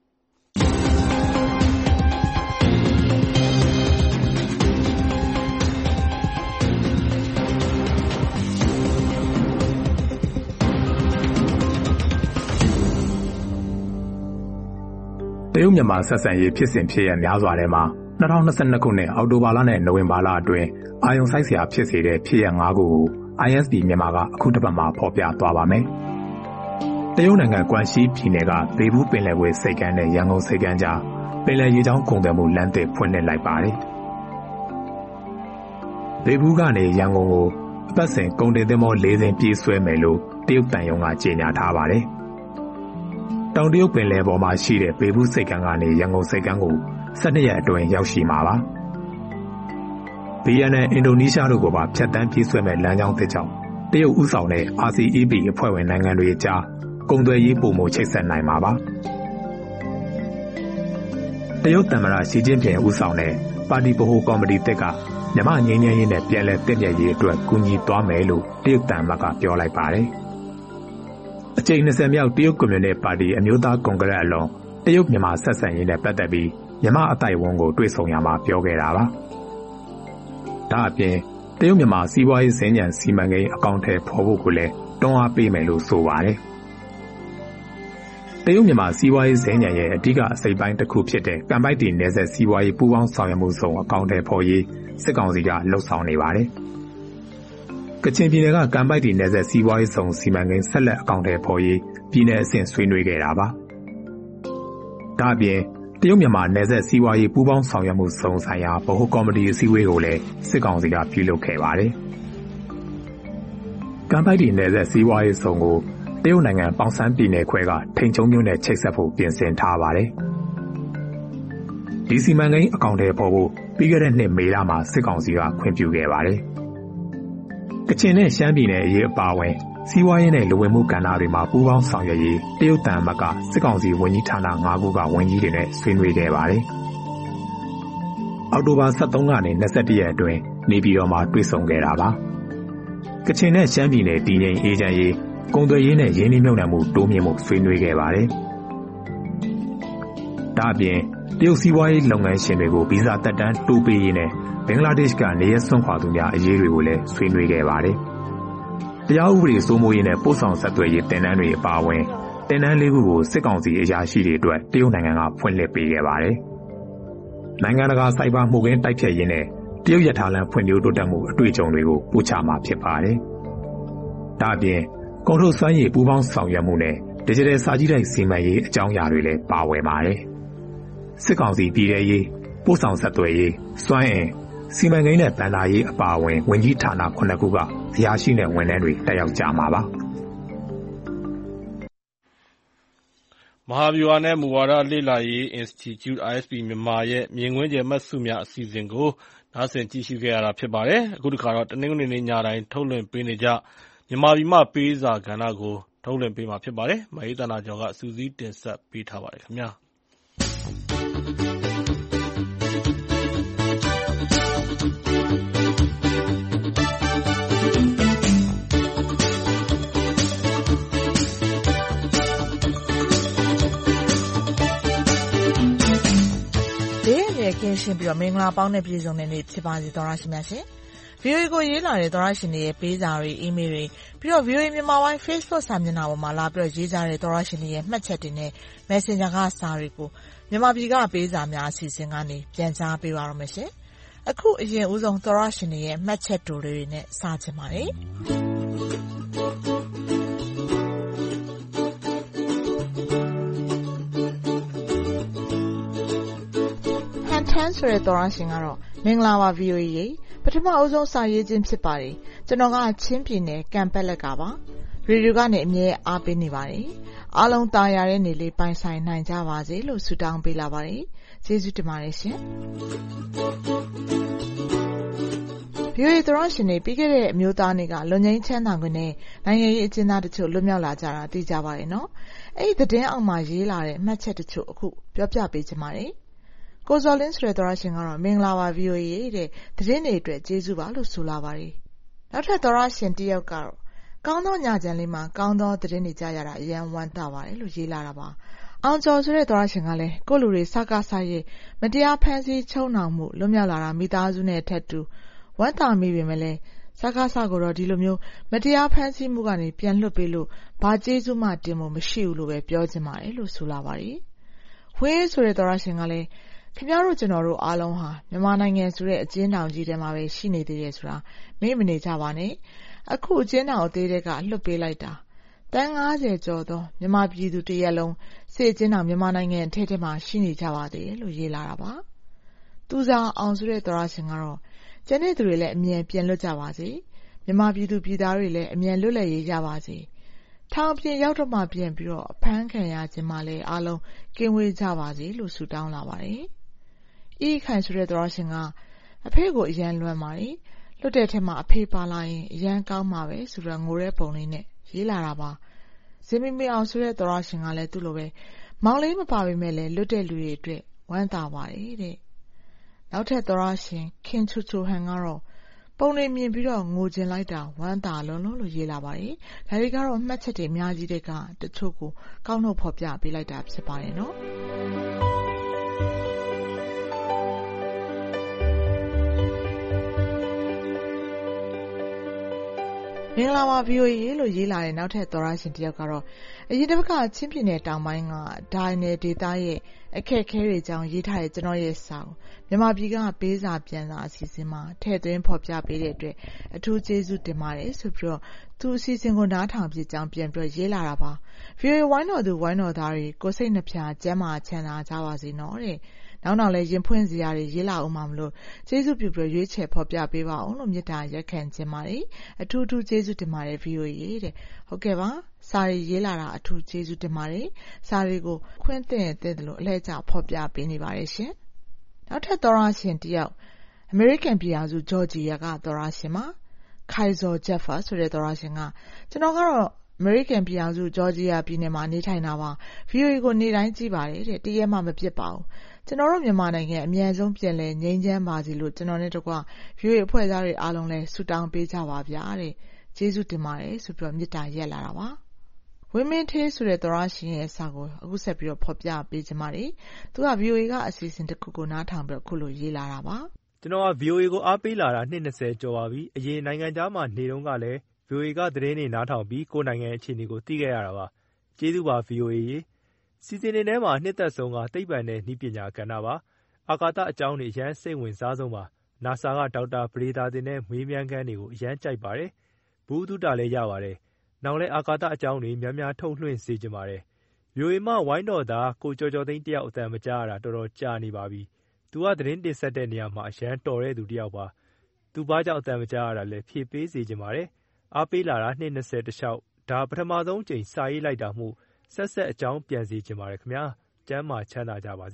[SPEAKER 16] တရုတ်မြန်မာဆက်ဆံရေးဖြစ်စဉ်ဖြစ်ရများစွာထဲမှာ2022ခုနှစ်အောက်တိုဘာလနဲ့နိုဝင်ဘာလအတွင်းအာရုံစိုက်စရာဖြစ်စေတဲ့ဖြစ်ရပ်5ခုကို ISP မြန်မာကအခုတစ်ပတ်မှာဖော်ပြသွားပါမယ်။တရုတ်နိုင်ငံကွမ်ရှီပြည်နယ်ကဘေဘူးပင်လယ်ကွေ့စိတ်ကမ်းနဲ့ရန်ကုန်စိတ်ကမ်းကြားပင်လယ်ရေကြောင်းကုန်သွယ်မှုလမ်းသစ်ဖွင့်လှစ်လိုက်ပါတယ်။ဘေဘူးကနေရန်ကုန်ကိုအပတ်စဉ်ကုန်တင်သင်္ဘော4စင်းပြေးဆွဲမယ်လို့တရုတ်တန်ယုံကကြေညာထားပါတယ်။တောင်တရုတ်ပင်လယ်ပေါ်မှာရှိတဲ့ဘေဘူးစိတ်ကမ်းကနေရန်ကုန်စိတ်ကမ်းကို12ရက်အတွင်းရောက်ရှိမှာပါ။ဗီယက်နမ်အင်ဒိုနီးရှားတို့ကပါဖြတ်တန်းပြေးဆွဲမဲ့လမ်းကြောင်းသစ်ကြောင့်တရုတ်ဥဆောင်တဲ့ RCEP အဖွဲ့ဝင်နိုင်ငံတွေကြားကုန်သွယ်ရေးပုံမှုချိတ်ဆက်နိုင်မှာပါ။တရုတ်သမ္မတရှီကျင်းပင်ဦးဆောင်တဲ့ပါတီဗဟိုကော်မတီသစ်ကမြန်မာငြိမ်းချမ်းရေးနဲ့ပြည်လဲတည်မြဲရေးအတွက်ကူညီသွားမယ်လို့တရုတ်သမ္မတကပြောလိုက်ပါတယ်။အကြိမ်20မြောက်တရုတ်ကွန်မြူနစ်ပါတီအမျိုးသားကွန်ဂရက်အလွန်တရုတ်မြန်မာဆက်ဆံရေးနဲ့ပတ်သက်ပြီးမြန်မာအတိုက်အဝန်းကိုတွေ့ဆုံရမှာပြောခဲ့တာပါ။ဒါအပြင်တရုတ်မြန်မာစီးပွားရေးစင်ကြံစီမံကိန်းအကောင့်ထဲဖော်ဖို့ကိုလည်းတွန်းအားပေးမယ်လို့ဆိုပါတယ်။တရုတ်မြန်မာစီးပွားရေးစင်ကြံရဲ့အဓိကအစိပ်ပိုင်းတစ်ခုဖြစ်တဲ့ကံပိုက်တီနယ်စပ်စီးပွားရေးပူးပေါင်းဆောင်ရွက်မှုဆောင်အကောင့်ထဲဖော်ရေးစစ်ကောင်စီကလှုပ်ဆောင်နေပါတယ်။ကချင်ပြည်နယ်ကကံပိုက်တီနယ်စပ်စီးပွားရေးဆောင်စီမံကိန်းဆက်လက်အကောင့်ထဲဖော်ရေးပြည်내အဆင့်ဆွေးနွေးခဲ့တာပါ။ဒါအပြင်တရုတ်မြန်မာနယ်စပ်စီးပွားရေးပူးပေါင်းဆောင်ရွက်မှုစုံဆိုင်ရာဗဟိုကော်မတီအစည်းအဝေးကိုလည်းစစ်ကောင်စီကပြုလုပ်ခဲ့ပါတယ်။ကံပိုက်တီနယ်စပ်စီးပွားရေးစုံကိုတရုတ်နိုင်ငံပေါင်ဆန်းပြည်နယ်ခွဲကထိန်ချုံမြို့နယ်ချိတ်ဆက်ဖို့ပြင်ဆင်ထားပါတယ်။ဒီစီမံကိန်းအကောင့်ထဲပေါ်ဖို့ပြီးခဲ့တဲ့နှစ်မေလမှာစစ်ကောင်စီကခွင့်ပြုခဲ့ပါတယ်။ကချင်နဲ့ရှမ်းပြည်နယ်အရေးအပါအဝင်စီးပွားရေးနဲ့လူဝင်မှုကဏ္ဍတွေမှာပူးပေါင်းဆောင်ရွက်ရေးတရုတ်တန်မကစစ်ကောင်စီဝန်ကြီးဌာန5ခုကဝန်ကြီးတွေနဲ့ဆွေးနွေးခဲ့ပါတယ်။အောက်တိုဘာ23ကနေ21ရက်အတွင်းနေပြည်တော်မှာတွေ့ဆုံခဲ့တာပါ။ကချင်နဲ့ရှမ်းပြည်နယ်တည်ငြိမ်အေးချမ်းရေးကုန်သွယ်ရေးနဲ့ရင်းနှီးမြှုပ်နှံမှုတိုးမြှင့်မှုဆွေးနွေးခဲ့ပါတယ်။ဒါအပြင်တရုတ်စီးပွားရေးလုပ်ငန်းရှင်တွေကိုဗီဇာတက်တန်းတိုးပေးရေးနဲ့ဘင်္ဂလားဒေ့ရှ်ကနေရစွန့်ခွာသူများအရေးတွေကိုလည်းဆွေးနွေးခဲ့ပါတယ်။တရားဥပဒေစိုးမိုးရေးနဲ့ပို့ဆောင်ဆက်သွယ်ရေးတင်နန်းတွေအပါအဝင်တင်နန်း၄ခုကိုစစ်ကောင်စီအရာရှိတွေအတွက်တရုတ်နိုင်ငံကဖွင့်လှစ်ပေးခဲ့ပါတယ်။နိုင်ငံတကာစိုက်ဘာမှုခင်းတိုက်ဖျက်ရေးနဲ့တရုတ်ရထားလမ်းဖွံ့ဖြိုးတိုးတက်မှုအတွေ့အကြုံတွေကိုပို့ချမှာဖြစ်ပါတယ်။ဒါအပြင်ကုန်ထုတ်စွမ်းရည်ပူးပေါင်းဆောင်ရွက်မှုနဲ့ Digital စာကြည့်တိုက်စီမံရေးအကြောင်းအရာတွေလည်းပါဝင်ပါတယ်။စစ်ကောင်စီပြည်ထရေးပို့ဆောင်ဆက်သွယ်ရေးစွမ်းအင်စီမံကိန်းနဲ့ဗန်ဒါရေးအပါအဝင်ဝန်ကြီးဌာန9ခုကအရာရှိနဲ့ဝန်ထမ်းတွေတက်ရောက်ကြမှာပါ
[SPEAKER 1] မဟာဗျူဟာနဲ့မူဝါဒလေ့လာရေး Institute ISP မြန်မာရဲ့မြင်ကွင်းကျယ်မှတ်စုများအစီအစဉ်ကိုနားဆင်ကြည့်ရှုခဲ့ရတာဖြစ်ပါတယ်။အခုတစ်ခါတော့တနင်္ဂနွေနေ့ညတိုင်းထုတ်လွှင့်ပေးနေကြမြန်မာပြည်မှပေးစာကဏ္ဍကိုထုတ်လွှင့်ပေးမှာဖြစ်ပါတယ်။မဟိသနာကျော်ကစူးစီးတင်ဆက်ပေးထားပါတယ်ခင်ဗျာ။
[SPEAKER 4] ကင်းရှင်းပြီးတော့မင်္ဂလာပေါင်းနဲ့ပြည်စုံတဲ့နေ့ဖြစ်ပါစေသောရရှိမြတ်ရှင်။ VOA ကိုရေးလာတဲ့သောရရှင်တွေရဲ့ပေးစာတွေအီးမေးလ်တွေပြီးတော့ VOA မြန်မာပိုင်း Facebook စာမျက်နှာပေါ်မှာလာပြီးတော့ရေးကြတဲ့သောရရှင်တွေရဲ့မှတ်ချက်တွေနဲ့ Messenger ကစာတွေကိုမြန်မာပြည်ကပေးစာများအစီအစဉ်ကနေပြန်ကြားပေးပါရမရှင်။အခုအရင်ဦးဆုံးသောရရှင်တွေရဲ့မှတ်ချက်တူတွေနဲ့စချင်ပါတယ်။ထန်းဆိုတဲ့သောရရှင်ကတော့မင်္ဂလာပါ VOA ရေပထမအဦးဆုံးစာရေးခြင်းဖြစ်ပါတယ်ကျွန်တော်ကချင်းပြည်နယ်ကံပက်လက်ကပါရေဒီယိုကနေအမြဲအားပေးနေပါတယ်အားလုံးတာယာတဲ့နေလေးပိုင်ဆိုင်နိုင်ကြပါစေလို့ဆုတောင်းပေးလာပါတယ်ကျေးဇူးတင်ပါတယ်ရှင် VOA သောရရှင်တွေပြီးခဲ့တဲ့အမျိုးသားတွေကလွန်ငင်းချမ်းသာခွင့်နဲ့နိုင်ငံရေးအကျဉ်းသားတချို့လွတ်မြောက်လာကြတာသိကြပါတယ်နော်အဲ့ဒီသတင်းအောက်မှာရေးလာတဲ့အမှတ်ချက်တချို့အခုပြောပြပေးချင်ပါတယ်ကိုဇော်လင်းဆိုတဲ့သောတရှင်ကတော့မင်္ဂလာပါ VOA တဲ့သတင်းတွေအတွက်ကျေးဇူးပါလို့ဆိုလာပါတယ်နောက်ထပ်သောတရှင်တစ်ယောက်ကတော့ကောင်းသောညချမ်းလေးမှာကောင်းသောသတင်းတွေကြားရတာအရန်ဝမ်းသာပါတယ်လို့ရေးလာတာပါအောင်ကျော်ဆိုတဲ့သောတရှင်ကလည်းကိုလူတွေစကားစားရဲ့မတရားဖန်ဆီးချုံနှောင်မှုလွတ်မြောက်လာတာမိသားစုနဲ့ထက်တူဝမ်းသာမိပေမဲ့လည်းစကားစားကိုတော့ဒီလိုမျိုးမတရားဖန်ဆီးမှုကနေပြန်လွတ်ပေးလို့ဘာကျေးဇူးမှတင်ဖို့မရှိဘူးလို့ပဲပြောချင်ပါတယ်လို့ဆိုလာပါတယ်ဝေးဆိုတဲ့သောတရှင်ကလည်းခင်ဗျားတို့ကျွန်တော်တို့အားလုံးဟာမြန်မာနိုင်ငံဆိုတဲ့အကျဉ်းထောင်ကြီးထဲမှာပဲရှိနေသေးတယ်ဆိုတာမေ့မနေကြပါနဲ့အခုအကျဉ်းထောင်အသေးတွေကလွတ်ပေးလိုက်တာတန်း90ကျော်သောမြန်မာပြည်သူတရက်လုံးစစ်အကျဉ်းထောင်မြန်မာနိုင်ငံအထက်ထဲမှာရှိနေကြပါသေးတယ်လို့ရေးလာတာပါသူစားအောင်ဆိုတဲ့သောတရှင်ကတော့ကျန်တဲ့သူတွေလည်းအမြန်ပြန်လွတ်ကြပါစေမြန်မာပြည်သူပြည်သားတွေလည်းအမြန်လွတ်လပ်ရေးရပါစေထောင်ပြင်ရောက်တော့မှပြန်ပြီးတော့အဖမ်းခံရခြင်းမှလည်းအားလုံးကင်းဝေးကြပါစေလို့ဆုတောင်းလာပါတယ်ဤခိုင်ဆိုတဲ့သောတရှင်ကအဖေကိုအရန်လွမ်းပါတယ်လွတ်တဲ့ထက်မှာအဖေပါလာရင်အရန်ကောင်းမှာပဲဆိုတော့ငိုတဲ့ပုံလေးနဲ့ရေးလာတာပါဇင်မီမီအောင်ဆိုတဲ့သောတရှင်ကလည်းသူ့လိုပဲမောင်လေးမပါပေမဲ့လည်းလွတ်တဲ့လူတွေအတွက်ဝမ်းသာပါတယ်တဲ့နောက်ထပ်သောတရှင်ခင်ချူချူဟန်ကတော့ပုံလေးမြင်ပြီးတော့ငိုကျင်လိုက်တာဝမ်းသာလုံးလုံးလို့ရေးလာပါတယ်ဒါတွေကတော့မှတ်ချက်တွေအများကြီးတွေကတချို့ကိုကောက်နှုတ်ဖော်ပြပေးလိုက်တာဖြစ်ပါတယ်နော်မင်္ဂလာပါ VOA လို့ရေးလာတဲ့နောက်ထပ်သောတရှင်တစ်ယောက်ကတော့အရင်တစ်ပတ်ကချင်းပြည်နယ်တောင်ပိုင်းကဒိုင်နယ်ဒေသရဲ့အခက်အခဲတွေအကြောင်းရေးထားတဲ့ကျွန်တော်ရဲ့စာကိုမြန်မာပြည်ကပေးစာပြန်စာအစီအစဉ်မှာထည့်သွင်းဖော်ပြပေးတဲ့အတွက်အထူးကျေးဇူးတင်ပါတယ်ဆိုပြီးတော့သူအစီအစဉ်ကိုနားထောင်ပြကြောင်းပြန်ပြီးရေးလာတာပါ VOA ဝိုင်းတော်သူဝိုင်းတော်သားတွေကိုစိတ်နှဖျားကျန်းမာချမ်းသာကြပါစေနော်တဲ့နောက်လည်းရင်ဖွင့်စရာတွေရေးလာအောင်မလို့ကျေးဇူးပြုပြီးရွေးချယ်ဖော်ပြပေးပါအောင်လို့မေတ္တာရက်ခံခြင်းပါတယ်အထူးထူးကျေးဇူးတင်ပါတယ် VOA တဲ့ဟုတ်ကဲ့ပါစာရီရေးလာတာအထူးကျေးဇူးတင်ပါတယ်စာရီကိုခွင့်သင့်တယ်လို့အလှည့်ကျဖော်ပြပေးနေပါတယ်ရှင်နောက်ထပ်သောတရှင်တစ်ယောက်အမေရိကန်ပြည်ထောင်စုဂျော်ဂျီယာကသောတရှင်မှာခိုင်ဇော်ဂျက်ဖာဆိုတဲ့သောတရှင်ကကျွန်တော်ကတော့အမေရိကန်ပြည်ထောင်စုဂျော်ဂျီယာပြည်နယ်မှာနေထိုင်တာပါ VOA ကိုနေ့တိုင်းကြည့်ပါတယ်တဲ့တရက်မှမပြစ်ပါဘူးကျွန်တော်တို့မြန်မာနိုင်ငံအမြန်ဆုံးပြန်လဲငြိမ်းချမ်းပါစေလို့ကျွန်တော်နဲ့တကွ VOA အဖွဲ့သားတွေအားလုံးလဲဆုတောင်းပေးကြပါဗျာတဲ့ကျေးဇူးတင်ပါတယ်ဆိုပြီးတော့မေတ္တာရက်လာတာပါဝင်းမင်းသေးဆိုတဲ့သောတရှင်ရဲ့စာကိုအခုဆက်ပြီးတော့ဖော်ပြပေးကြပါမယ်သူက VOA ကအစီအစဉ်တစ်ခုကိုနားထောင်ပြီးတော့ခုလိုရေးလာတာပါ
[SPEAKER 17] ကျွန်တော်က VOA ကိုအားပေးလာတာနှစ်20ကျော်ပါပြီအရင်နိုင်ငံခြားမှာနေတုန်းကလည်း VOA ကသတင်းတွေနားထောင်ပြီးကိုယ်နိုင်ငံအခြေအနေကိုသိခဲ့ရတာပါကျေးဇူးပါ VOA ရေစီစဉ်နေထဲမှာနှစ်သက်ဆုံးကသိပ္ပံနဲ့နည်းပညာကဏ္ဍပါအာကာသအကြောင်းတွေအရန်စိတ်ဝင်စားဆုံးပါ NASA ကဒေါက်တာပဒေသာတင်နဲ့မေးမြန်းခန်းတွေကိုအရန်ကြိုက်ပါတယ်ဘူးတုတာလည်းရပါတယ်နောက်လဲအာကာသအကြောင်းတွေများများထုတ်လွှင့်စေချင်ပါတယ် VOA မှဝိုင်းတော်သားကိုကျော်ကျော်သိန်းတယောက်အတန်မကြားရတာတော်တော်ကြာနေပါပြီသူကသတင်းတင်ဆက်တဲ့နေရာမှာအရန်တော်တဲ့သူတယောက်ပါသူဘာကြောင့်အတန်မကြားရတာလဲဖြေပေးစေချင်ပါတယ်အားပေးလာတာနှစ်20တလျှောက်ဒါပထမဆုံးချိန်စာရေးလိုက်တာမှုဆက်အကြောင်းပြန်စီချင်ပါတယ်ခင်ဗျာကျမ်းမာချမ်းသာကြပါစေ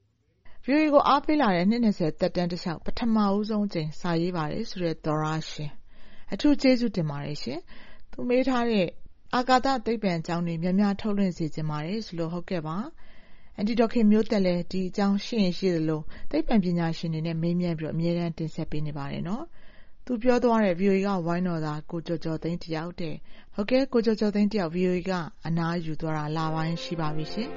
[SPEAKER 4] VOA ကိုအားပေးလာတဲ့နှစ်20တက်တန်းတစ်လျှောက်ပထမဦးဆုံးချိန်စာရေးပါတယ်ဆိုတဲ့သောရရှင်အထူးကျေးဇူးတင်ပါတယ်ရှင်သူမေးထားတဲ့အာကာသသိပ္ပံအကြောင်းတွေများများထုတ်လွှင့်စေချင်ပါတယ်ဆိုလို့ဟုတ်ကဲ့ပါအန်တီဒေါခင်မျိုးသက်လည်းဒီအကြောင်းရှိရင်ရှိသလိုသိပ္ပံပညာရှင်တွေနဲ့မေးမြန်းပြီးတော့အမြဲတမ်းတင်ဆက်ပေးနေပါတယ်နော်သူပြောသွားတဲ့ VOA ကဝိုင်းတော်သားကိုကျော်ကျော်သိန်းတယောက်တဲ့ဟုတ်ကဲ့ကိုကျော်ကျော်သိန်းတယောက် VOA ကအနားယူသွားတာလပိုင်းရှိပါပြီရှင်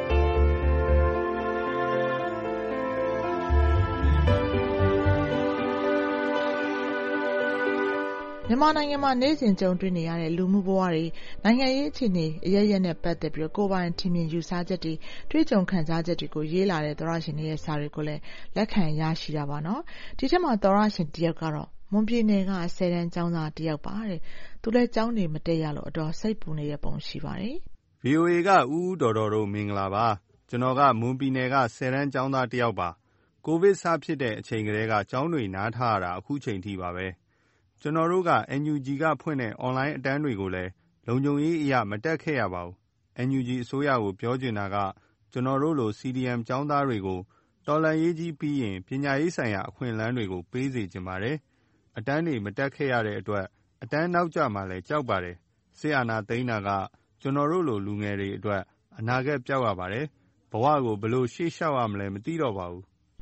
[SPEAKER 4] မြန်မာနိုင်ငံမှာနေ့စဉ်ကြုံတွေ့နေရတဲ့လူမှုဘဝတွေနိုင်ငံရေးအခြေအနေအရရက်နဲ့ပတ်သက်ပြီးကိုယ်ပိုင်ထင်မြင်ယူဆချက်တွေတွေ့ကြုံခံစားချက်တွေကိုရေးလာတဲ့သောရရှင်တွေရဲ့စာတွေကိုလည်းလက်ခံရရှိတာပါနော်ဒီထက်မှသောရရှင်တယောက်ကတော့မွန်ပြည်နယ်က10တန်းကျောင်းသားတယောက်ပါတဲ့သူလည်းကျောင်းနေမတက်ရလို့အတော်စိတ်ပူနေတဲ့ပုံရှိပါတယ်
[SPEAKER 2] VOA ကဦးတော်တို့မင်္ဂလာပါကျွန်တော်ကမွန်ပြည်နယ်က10တန်းကျောင်းသားတယောက်ပါကိုဗစ်စဖြစ်တဲ့အချိန်ကတည်းကကျောင်းတွေနားထားရတာအခုချိန်ထိပါပဲကျွန်တော်တို့က NUG ကဖွင့်တဲ့ online အတန်းတွေကိုလည်းလုံခြုံရေးအရမတက်ခဲ့ရပါဘူး NUG အစိုးရကိုပြောချင်တာကကျွန်တော်တို့လို CDM ကျောင်းသားတွေကိုတော်လှန်ရေးကြီးပြီးရင်ပညာရေးဆိုင်ရာအခွင့်အလမ်းတွေကိုပေးစေချင်ပါတယ်အတန်းတွေမတက်ခဲ့ရတဲ့အတွက်အတန်းနောက်ကျမှလည်းကြောက်ပါတယ်စစ်အာဏာသိမ်းတာကကျွန်တော်တို့လိုလူငယ်တွေအတွက်အနာဂတ်ပျောက်ရပါတယ်ဘဝကိုဘယ်လိုရှေ့လျှောက်ရမလဲမသိတော့ပါဘူး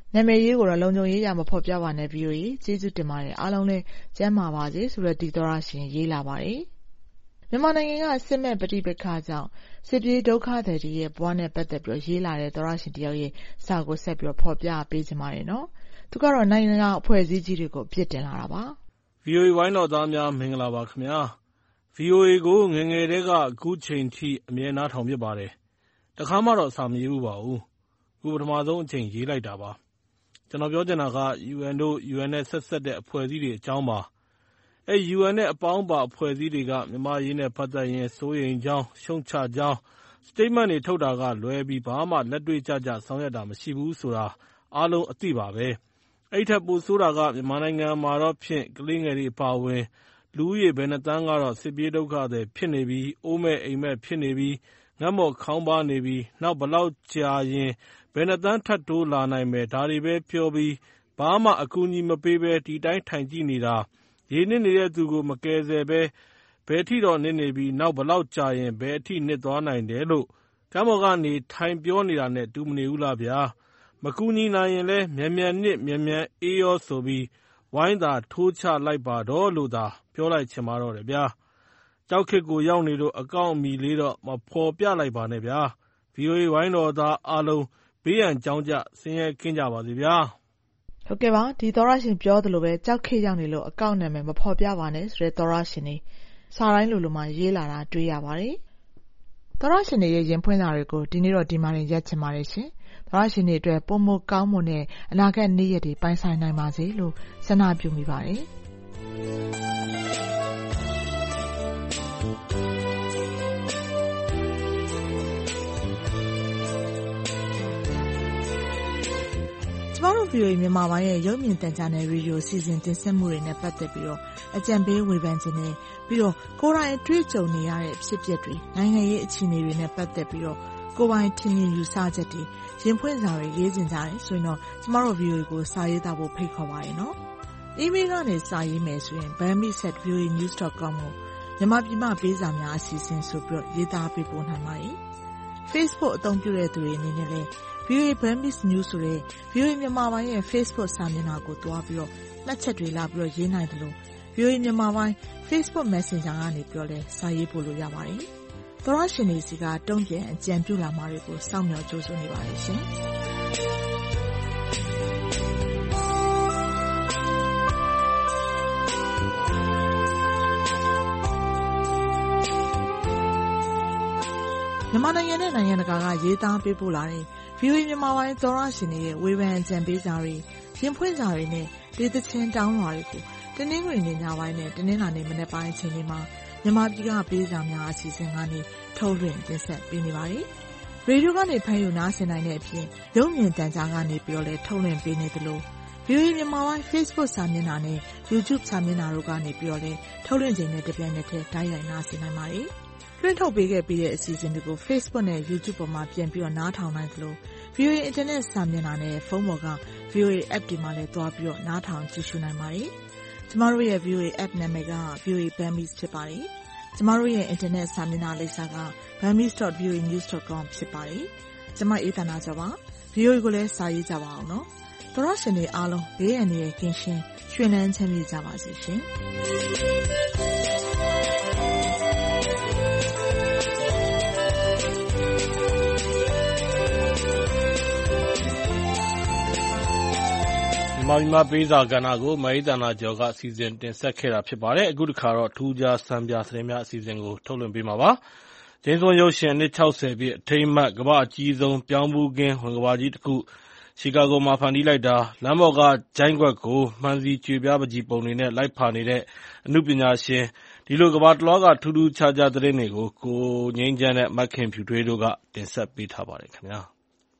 [SPEAKER 4] နာမည်ရေးကိုတော့လုံခြုံရေးရမဖော်ပြပါနဲ့ VOA ကျေးဇူးတင်ပါတယ်အားလုံးလည်းကျန်းမာပါစေဆိုတဲ့ဒီသောရရှင်ရေးလာပါတယ်မြန်မာနိုင်ငံကစစ်မဲ့ပဋိပက္ခကြောင့်စစ်ပြေးဒုက္ခသည်တွေရဲ့ဘဝနဲ့ပတ်သက်ပြီးရေးလာတဲ့သောရရှင်တယောက်ရဲ့စာကိုဆက်ပြီးဖော်ပြပေးချင်ပါတယ်နော်သူကတော့နိုင်ငံကအဖွဲ့အစည်းကြီးတွေကိုပြစ်တင်လာတာပါ
[SPEAKER 1] VOA ဝိုင်းတော်သားများမင်္ဂလာပါခင်ဗျာ VOA ကိုငယ်ငယ်တည်းကအခုချိန်ထိအမြဲနားထောင်ဖြစ်ပါတယ်တခါမှတော့စာမရေးဘူးပါဘူးအခုပထမဆုံးအချိန်ရေးလိုက်တာပါကျွန်တော်ပြောချင်တာက UN တို့ UN နဲ့ဆက်ဆက်တဲ့အဖွဲ့အစည်းတွေအကြောင်းပါအဲ UN နဲ့အပေါင်းပါအဖွဲ့အစည်းတွေကမြန်မာရေးနဲ့ပတ်သက်ရင်စိုးရိမ်ကြောင်းရှုံချကြောင်း statement တွေထုတ်တာကလွယ်ပြီးဘာမှလက်တွေ့ကျကျဆောင်ရွက်တာမရှိဘူးဆိုတာအားလုံးအသိပါပဲအဲ့ထက်ပိုဆိုးတာကမြန်မာနိုင်ငံမှာတော့ဖြင့်ကလေးငယ်တွေအပါအဝင်လူဦးရေဘယ်နှသန်းကတော့စစ်ပြေးဒုက္ခသည်ဖြစ်နေပြီးအိုးမဲ့အိမ်မဲ့ဖြစ်နေပြီးငတ်မော့ခေါင်းပါနေပြီးနောက်ဘလောက်ကြာရင်ဘယ်နှသန်းထပ်တိုးလာနိုင်မယ်ဒါတွေပဲပြောပြီးဘာမှအကူအညီမပေးဘဲဒီတိုင်းထိုင်ကြည့်နေတာရေနစ်နေတဲ့သူကိုမကယ်ဆယ်ဘဲဘယ်ထိတော့နစ်နေပြီးနောက်ဘလောက်ကြာရင်ဘယ်အထိနစ်သွားနိုင်တယ်လို့ကမ်းပေါ်ကနေထိုင်ပြောနေတာနဲ့တူမနေဘူးလားဗျာမကူညီနိုင်ရင်လဲမြန်မြန်နစ်မြန်မြန်အေးရောဆိုပြီးဝိုင်းသာထိုးချလိုက်ပါတော့လို့သာပြောလိုက်ချင်ပါတော့တယ်ဗျာကြောက်ခစ်ကိုရောက်နေလို့အကောင့်အမီလေးတော့မဖော်ပြလိုက်ပါနဲ့ဗျာ VOA ဝိုင်းတော်သားအားလုံးဘေးရန်ကြောင်းကြဆင်းရဲကင်းကြပါစေဗျာ
[SPEAKER 4] ဟုတ်ကဲ့ပါဒီသောရရှင်ပြောသလိုပဲကြောက်ခစ်ရောက်နေလို့အကောင့်နာမည်မဖော်ပြပါနဲ့ဆိုတဲ့သောရရှင်နေစာတိုင်းလိုလိုမှရေးလာတာတွေ့ရပါတယ်သောရရှင်တွေရဲ့ရင်ဖွင့်စာတွေကိုဒီနေ့တော့ဒီမှာရက်ချင်ပါတယ်ရှင်သောရရှင်တွေအတွက်ပုံမကောင်းမွန်တဲ့အနာဂတ်နေ့ရက်တွေပိုင်ဆိုင်နိုင်ပါစေလို့ဆန္ဒပြုမိပါတယ်ကျမတို့ VOA မြန်မာပိုင်းရဲ့ရုပ်မြင်သံကြားနယ်ရေဒီယိုစီစဉ်တင်ဆက်မှုတွေနဲ့ပတ်သက်ပြီးတော့အကြံပေးဝေဖန်ခြင်းနဲ့ပြီးတော့ကိုယ်တိုင်အတွေ့အကြုံနေရတဲ့ဖြစ်ပျက်တွေနိုင်ငံရေးအခြေအနေတွေနဲ့ပတ်သက်ပြီးတော့ကိုယ်ပိုင်ထင်မြင်ယူဆချက်တွေရင်ဖွင့်စာတွေရေးတင်ကြတယ်ဆိုရင်တော့ကျမတို့ VOA ကိုစာရေးသားဖို့ဖိတ်ခေါ်ပါတယ်နော်။ email ကနေစာရေးမယ်ဆိုရင် bami@voanews.com ကိုမြန်မာပြည်မှာပေးစာများအစီအစဉ်ဆိုပြီးရေးသားပေးပို့နိုင်ပါတယ်။ Facebook အသုံးပြုတဲ့သူတွေအနေနဲ့လည်းVOA Burmese News ဆိုတဲ့ VOA မြန်မာပိုင်းရဲ့ Facebook စာမျက်နှာကိုတွားပြီးတော့မှတ်ချက်တွေလာပြီးတော့ရေးနိုင်တယ်လို့ VOA မြန်မာပိုင်း Facebook Messenger ကနေပြောလဲစာရေးပို့လို့ရပါတယ်။သောရရှင်တွေစီကတုံ့ပြန်အကြံပြုလာမှာတွေကိုစောင့်မျှော်ကြိုးစားနေပါတယ်ရှင်။မြန်မာနိုင်ငံနဲ့နိုင်ငံတကာကရေးသားပေးပို့လာတဲ့ VOA မြန်မာပိုင်းသောရရှင်တွေရဲ့ဝေဖန်အကြံပေးစာတွေရင်ဖွင့်စာတွေနဲ့ဒေသချင်းတောင်းလွှာတွေကိုတနင်္ဂနွေနေ့ညပိုင်းနဲ့တနင်္လာနေ့မနက်ပိုင်းအချိန်တွေမှာမြန်မာပြည်ကပေးစာများအစီအစဉ်ကနေထုတ်လွှင့်တင်ဆက်ပေးနေပါတယ်။ရေဒီယိုကနေဖမ်းယူနားဆင်နိုင်တဲ့အပြင်ရုပ်မြင်သံကြားကနေပြီးတော့လည်းထုတ်လွှင့်ပေးနေသလို VOA မြန်မာပိုင်း Facebook စာမျက်နှာနဲ့ YouTube စာမျက်နှာတို့ကနေပြီးတော့လည်းထုတ်လွှင့်ခြင်းနဲ့တပြိုင်နက်တည်းတိုက်ရိုက်နားဆင်နိုင်ပါတယ်။လွှင့်ထုတ်ပေးခဲ့ပြီးတဲ့အစီအစဉ်တွေကို Facebook နဲ့ YouTube ပေါ်မှာပြန်ပြီးတော့နားထောင်နိုင်သလို VOA Internet စာမျက်နှာနဲ့ဖုန်းပေါ်က VOA App ဒီမှာလည်းတွားပြီးတော့နားထောင်ကြည့်ရှုနိုင်ပါတယ်။ကျမတို့ရဲ့ VOA App နာမည်က VOA Burmese ဖြစ်ပါတယ်။ကျမတို့ရဲ့ Internet စာမျက်နှာလိပ်စာက burmese.voanews.com ဖြစ်ပါတယ်။ကျမအေးသနာကျော်ပါ။ VOA ကိုလည်းစာရေးကြပါအောင်နော်။သောရရှင်တွေအားလုံးဘေးအန္တရာယ်ကင်းရှင်းရွှင်လန်းချမ်းမြေ့ကြပါစေရှင်။
[SPEAKER 1] မြန်မာပြည်မှာပေးစာကဏ္ဍကိုမအေးသနာကျော်ကစီစဉ်တင်ဆက်ခဲ့တာဖြစ်ပါတယ်။အခုတစ်ခါတော့ထူးခြားစံပြသတင်းများအစီအစဉ်ကိုထုတ်လွှင့်ပေးမှာပါ။ဂျိမ်းစွန်ရုပ်ရှင်နှစ်60ပြည့်အထိမ်းအမှတ်ကမ္ဘာအကြီးဆုံးပြောင်းဖူးခင်းဝင်ကဘာကြီးတစ်ခုရှီကာဂိုမှာဖန်တီးလိုက်တာလမ်းပေါ်ကဂျိုင်းခွက်ကိုမှန်စီကြွေပြားပကြီးပုံတွေနဲ့လိုက်ဖာနေတဲ့အမှုပညာရှင်ဒီလိုကမ္ဘာတလွှားကထူးထူးခြားခြားသတင်းတွေကိုကိုငိမ့်ချမ်းနဲ့မက်ခင်ဖြူထွေးတို့ကတင်ဆက်ပေးထားပါတယ်ခင်ဗျာ။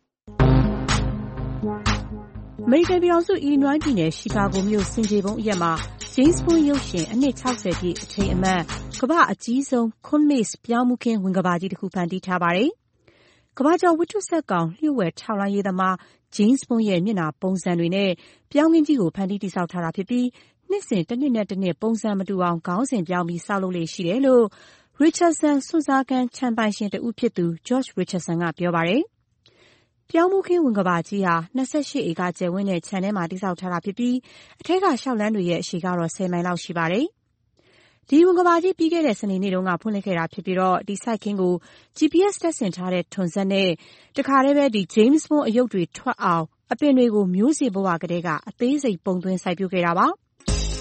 [SPEAKER 14] အမေရိကန်ပြည်ထောင်စုအီလီနွိုင်းပြည်နယ်ရှီကာဂိုမြို့ဆင်ခြေဖုံးအရပ်မှာဂျိမ်းစ်ဘွန်းရုပ်ရှင်အနှစ်60ပြည့်အထိမ်းအမှတ်ကမ္ဘာအကြီးဆုံးခွန်မစ်ပြောင်းဖူးခင်းဝင်ကဘာကြီးတစ်ခုဖန်တီးထားပါတယ်။ကမ္ဘာကျော်ဝတ္ထုဆက်ကောင်လျှို့ဝှက်ထောက်လှမ်းရေးသမားဂျိမ်းစ်ဘွန်းရဲ့မျက်နှာပုံစံတွေနဲ့ပြောင်းခင်းကြီးကိုဖန်တီးတည်ဆောက်ထားတာဖြစ်ပြီးနှစ်စဉ်တစ်နှစ်နဲ့တစ်နှစ်ပုံစံမတူအောင်ခေါင်းစဉ်ပြောင်းပြီးဆောက်လုပ်လေ့ရှိတယ်လို့ Richardson စွန့်စားခန်းခြံပိုင်ရှင်တဦးဖြစ်သူ George Richardson ကပြောပါတယ်။ပြောင်းမှုခင်းဝင်ကဘာကြီးဟာ28 ဧကကျယ်ဝန်းတဲ့ခြံထဲမှာတည်ဆောက်ထားတာဖြစ်ပြီးအထက်ကရှောက်လန်းတွေရဲ့အရှည်ကတော့10 မိုင်လောက်ရှိပါတယ်။ဒီဝင်ကဘာကြီးပြီးခဲ့တဲ့စနေနေ့တုန်းကဖွင့်လှစ်ခဲ့တာဖြစ်ပြီးဒီစိုက်ခင်းကို GPS တပ်ဆင်ထားတဲ့ထွန်စက်နဲ့တခါတည်းပဲJames Bond အရုပ်တွေထွက်အောင်အပင်တွေကိုမျိုးစေ့ဘဝကတည်းကအသေးစိတ်ပုံသွင်းစိုက်ပျိုးခဲ့တာပါ။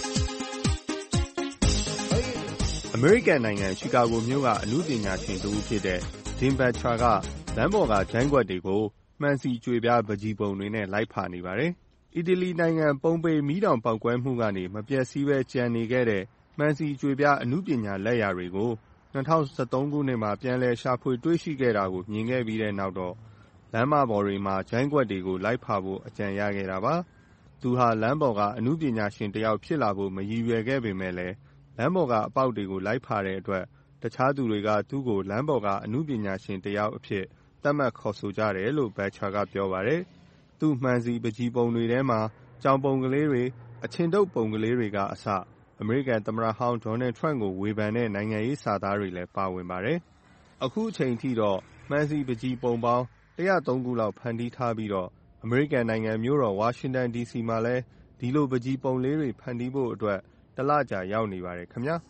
[SPEAKER 2] အမေရိကန်နိုင်ငံရှီကာဂိုမြို့ကအမှုပညာရှင်တစ်ဦးဖြစ်တဲ့ Jim Butcher ကလမ်းပေါ်ကဂျိုင်းကွက်တွေကိုမှန်စီကြွေပြားပကြီးပုံတွေနဲ့လိုက်ဖာနေပါတယ်။အီတလီနိုင်ငံပုံပေမီးတောင်ပေါက်ကွဲမှုကနေမပျက်စီးပဲကျန်နေခဲ့တဲ့မှန်စီကြွေပြားအမှုပညာလက်ရာတွေကို2013ခုနှစ်မှာပြန်လည်ရှာဖွေတွေ့ရှိခဲ့တာကိုမြင်ခဲ့ပြီးတဲ့နောက်တော့လမ်းမပေါ်တွေမှာဂျိုင်းကွက်တွေကိုလိုက်ဖာဖို့အကြံရခဲ့တာပါ။သူဟာလမ်းပေါ်ကအမှုပညာရှင်တစ်ယောက်ဖြစ်လာဖို့မရည်ရွယ်ခဲ့ပေမဲ့လည်းလမ်းပေါ်ကအပေါက်တွေကိုလိုက်ဖာတဲ့အတွက်တခြားသူတွေကသူ့ကိုလမ်းပေါ်ကအမှုပညာရှင်တစ်ယောက်အဖြစ်သတ်မှတ်ခေါ်ဆိုကြတယ်လို့ဘတ်ချာကပြောပါတယ်။သူ့မှန်စီပကြီးပုံတွေထဲမှာကြောင်ပုံကလေးတွေအချင်တုပ်ပုံကလေးတွေကအစအမေရိကန်သမ္မတဟောင်းဒေါ်နယ်ထရန့်ကိုဝေဖန်တဲ့နိုင်ငံရေးစာသားတွေလည်းပါဝင်ပါတယ်။အခုအချိန်ထိတော့မှန်စီပကြီးပုံပေါင်း103ခုလောက်ဖန်တီးထားပြီးတော့အမေရိကန်နိုင်ငံမြို့တော်ဝါရှင်တန် DC မှာလည်းဒီလိုပကြီးပုံလေးတွေဖန်တီးဖို့အတွက်တလကြာရောက်နေပါတယ်ခင်ဗျာ။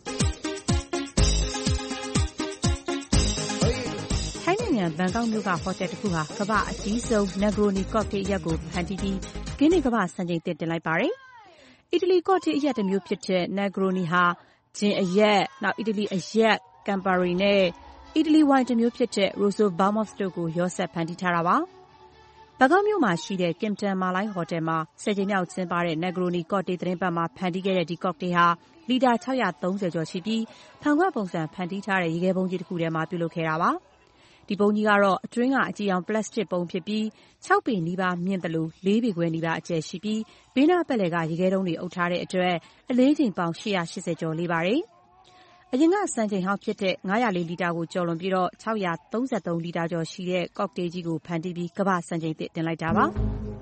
[SPEAKER 14] ထိုင်းနိုင်ငံဘန်ကောက်မြို့ကဟိုတယ်တစ်ခုဟာကမ္ဘာအကြီးဆုံး Negroni cocktail အရက်ကိုဖန်တီးပြီးဂင်းနစ်ကမ္ဘာစံချိန်သစ်တင်လိုက်ပါတယ်။အီတလီ cocktail အရက်တစ်မျိုးဖြစ်တဲ့ Negroni ဟာဂျင်အရက်၊အီတလီအရက် Campari နဲ့အီတလီဝိုင်တစ်မျိုးဖြစ်တဲ့ Rosso Vermouth တို့ကိုရောစပ်ဖန်တီးထားတာပါ။ဘန်ကောက်မြို့မှာရှိတဲ့ Kimpton မာလိုင်းဟိုတယ်မှာ10 ကြိမ်မြောက်ကျင်းပတဲ့ Negroni cocktail သတင်းပတ်မှာဖန်တီးခဲ့တဲ့ဒီ cocktail ဟာလီတာ630ကျော်ရှိပြီးဖန်ခွက်ပုံစံဖန်တီးထားတဲ့ရေခဲပုံးကြီးတစ်ခုထဲမှာပြုလုပ်ခဲ့တာပါ။ဒီပုံကြီးကတော့အတွင်းကအကြည်ရောင်ပလတ်စတစ်ပုံဖြစ်ပြီး6ပေနီးပါးမြင့်သလို4ပေခွဲနီးပါးအကျယ်ရှိပြီးဘေးနားပတ်လည်ကရေခဲတုံးတွေအုပ်ထားတဲ့အတွက်အလေးချိန်ပေါင်880ကျော်လေးပါတယ်။အရင်ကစံချိန်ဟောင်းဖြစ်တဲ့904လီတာကိုကျော်လွန်ပြီး633လီတာကျော်ရှိတဲ့ cocktail ကြီးကိုဖန်တီးပြီးကမ္ဘာစံချိန်သစ်တင်လိုက်တာပါ။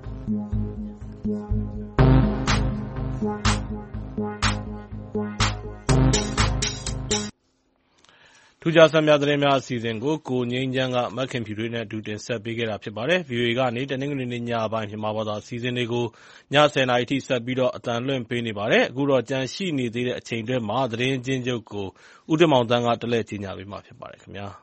[SPEAKER 1] ထူးခြားဆန်းများသတင်းများအစီအစဉ်ကိုကိုငြိမ်းချမ်းကမခင်ဖြူတွေနဲ့အတူတင်ဆက်ပေးခဲ့တာဖြစ်ပါတယ်။ VOA ကနေတနင်္ဂနွေနေ့ညပိုင်းမြန်မာဘာသာအစီအစဉ်တွေကိုည10:00 နာရီထိဆက်ပြီးတော့အသံလွှင့်ပေးနေပါတယ်။အခုတော့ကြန့်ရှိနေသေးတဲ့အချိန်တွင်းမှာသတင်းချင်းချုပ်ကိုဦးတင်မောင်သန်းကတလှည့်ကြီးညာပေးမှာဖြစ်ပါတယ်ခင်ဗျာ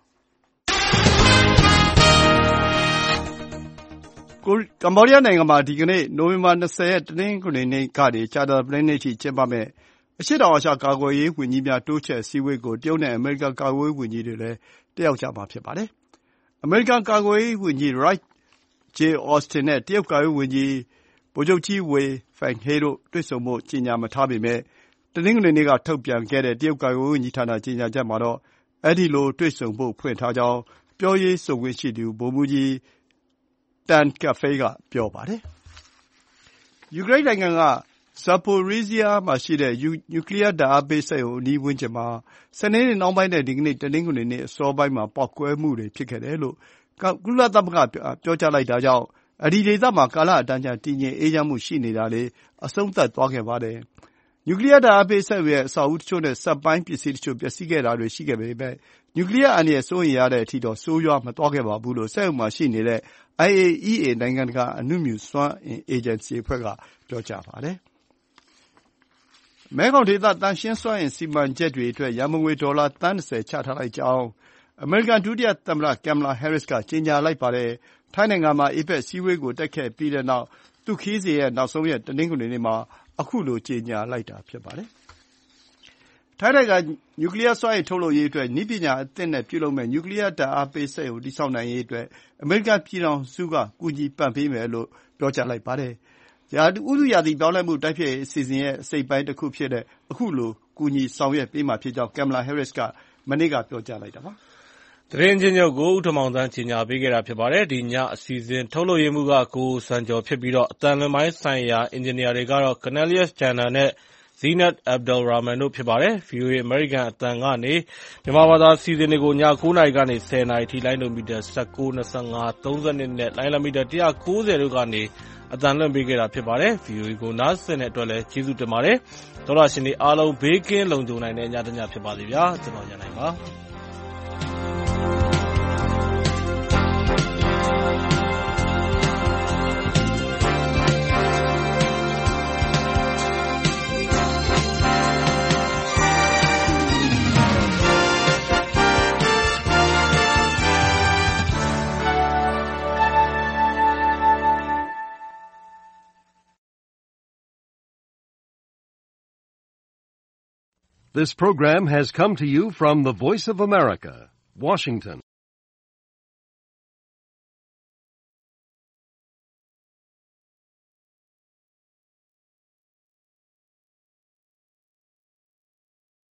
[SPEAKER 2] ။ကမ္ဘောဒီးယားနိုင်ငံမှာဒီကနေ့နိုဝင်ဘာ20ရက်တနင်္ဂနွေနေ့ကနေကြာသပတေးနေ့ထိကျင်းပမယ့်အရှေ့တောင်အာရှကာကွယ်ရေးဝန်ကြီးများတိုးချဲ့အစည်းအဝေးကိုတရုတ်နဲ့အမေရိကန်ကာကွယ်ရေးဝန်ကြီးတွေလည်းတက်ရောက်ကြမှာဖြစ်ပါတယ်။အမေရိကန်ကာကွယ်ရေးဝန်ကြီး Lloyd J. Austin နဲ့တရုတ်ကာကွယ်ရေးဝန်ကြီးဗိုလ်ချုပ်ကြီး Wei Fenghe တို့တွေ့ဆုံဖို့ကြေညာမထားပေမဲ့တနင်္ဂနွေနေ့ကထုတ်ပြန်ခဲ့တဲ့တရုတ်ကာကွယ်ရေးဝန်ကြီးဌာနကြေညာချက်မှာတော့အဲဒီလိုတွေ့ဆုံဖို့ဖွင့်ထားကြောင်းပြောရေးဆိုခွင့်ရှိသူဗိုလ်မှူးကြီး Dan Kefay ကပြောပါတယ်။ယူကရိန်းနိုင်ငံကZaporizhzhia မှာရှိတဲ့နျူကလီးယားဓာတ်အားပေးစက်ရုံအနီးဝန်းကျင်မှာစနေနေ့နှောင်းပိုင်းနဲ့ဒီကနေ့တနင်္ဂနွေနေ့အစောပိုင်းမှာပေါက်ကွဲမှုတွေဖြစ်ခဲ့တယ်လို့ကုလသမဂ္ဂပြောကြားလိုက်တာကြောင့်အဲဒီဒေသမှာကာလအတန်ကြာတည်ငြိမ်အေးချမ်းမှုရှိနေတာလေးအဆုံးသတ်သွားခဲ့ပါတယ်။နျူကလီးယားဓာတ်အားပေးစက်ရုံရဲ့အဆောက်အဦတချို့နဲ့စက်ပိုင်းပစ္စည်းတချို့ပျက်စီးခဲ့တာတွေရှိခဲ့ပေမဲ့နျူကလီးယားအန္တရာယ်စိုးရိမ်ရတဲ့အထိတော့ဆိုးရွားမသွားခဲ့ပါဘူးလို့စက်ရုံမှာရှိနေတဲ့ IAEA နိုင်ငံတကာအဏုမြူစွမ်းအင်အေဂျင်စီအဖွဲ့ကပြောကြားပါတယ်။မဲခေါင်ဒေသသန့်ရှင်းစွမ်းအင်စီမံချက်တွေအတွက်ရန်ပုံငွေဒေါ်လာသန်း20ချထားလိုက်ကြောင်းအမေရိကန်ဒုတိယသမ္မတ Kamala Harris ကကြေညာလိုက်ပါတယ်။ထိုင်းနိုင်ငံမှာ APEC အစည်းအဝေးကိုတက်ခဲ့ပြီးတဲ့နောက်သူ့ခရီးစဉ်ရဲ့နောက်ဆုံးရက်တနင်္ဂနွေနေ့မှာအခုလိုကြေညာလိုက်တာဖြစ်ပါတယ်။ထိုင်းနိုင်ငံနျူကလီးယားစွမ်းအင်ထုတ်လုပ်ရေးအတွက်နည်းပညာအသစ်နဲ့ပြုလုပ်မယ့်နျူကလီးယားဓာတ်အားပေးစက်ရုံတည်ဆောက်နိုင်ရေးအတွက်အမေရိကန်ပြည်ထောင်စုကကူညီပံ့ပိုးမယ်လို့ပြောကြားလိုက်ပါတယ်။ဥတုရာသီပြောင်းလဲမှုတိုက်ဖျက်ရေးအစီအစဉ်ရဲ့အစိတ်အပိုင်းတခုဖြစ်တဲ့အခုလိုကူညီဆောင်ရွက်ပေးမှာဖြစ်ကြောင်း Kamala Harris ကမနေ့ကပြောကြားလိုက်တာပါ
[SPEAKER 1] ။သတင်းချင်းချုပ်ကိုဦးထမောင်သန်းကြီးညာပေးခဲ့တာဖြစ်ပါတယ်။ဒီညအစီအစဉ်ထုတ်လုပ်ရေးမှုကကိုစံကျော်ဖြစ်ပြီးတော့အတန်လွန်ပိုင်းဆိုင်ရာအင်ဂျင်နီယာတွေကတော့ Cornelius Channel နဲ့ Zenat Abdulrahman တို့ဖြစ်ပါတယ်။ VOA အမေရိကန်အသံကနေမြန်မာဘာသာအစီအစဉ်တွေကိုည9:00 နာရီကနေ10:00 နာရီထိလိုင်းဒိုမီတာ19, 25, 32နဲ့လိုင်းလမီတာ190တို့ကနေအသံလွှင့်ပေးခဲ့တာဖြစ်ပါတယ်။ VOA ကိုနားဆင်တဲ့အတွက်လည်းကျေးဇူးတင်ပါတယ်။သောတရှင်တွေအားလုံးဘေးကင်းလုံခြုံနိုင်တဲ့ညတစ်ညဖြစ်ပါစေဗျာ။ကျွန်တော်ရန်နိုင်ပါ။
[SPEAKER 18] This program has come to you from the Voice of America, Washington.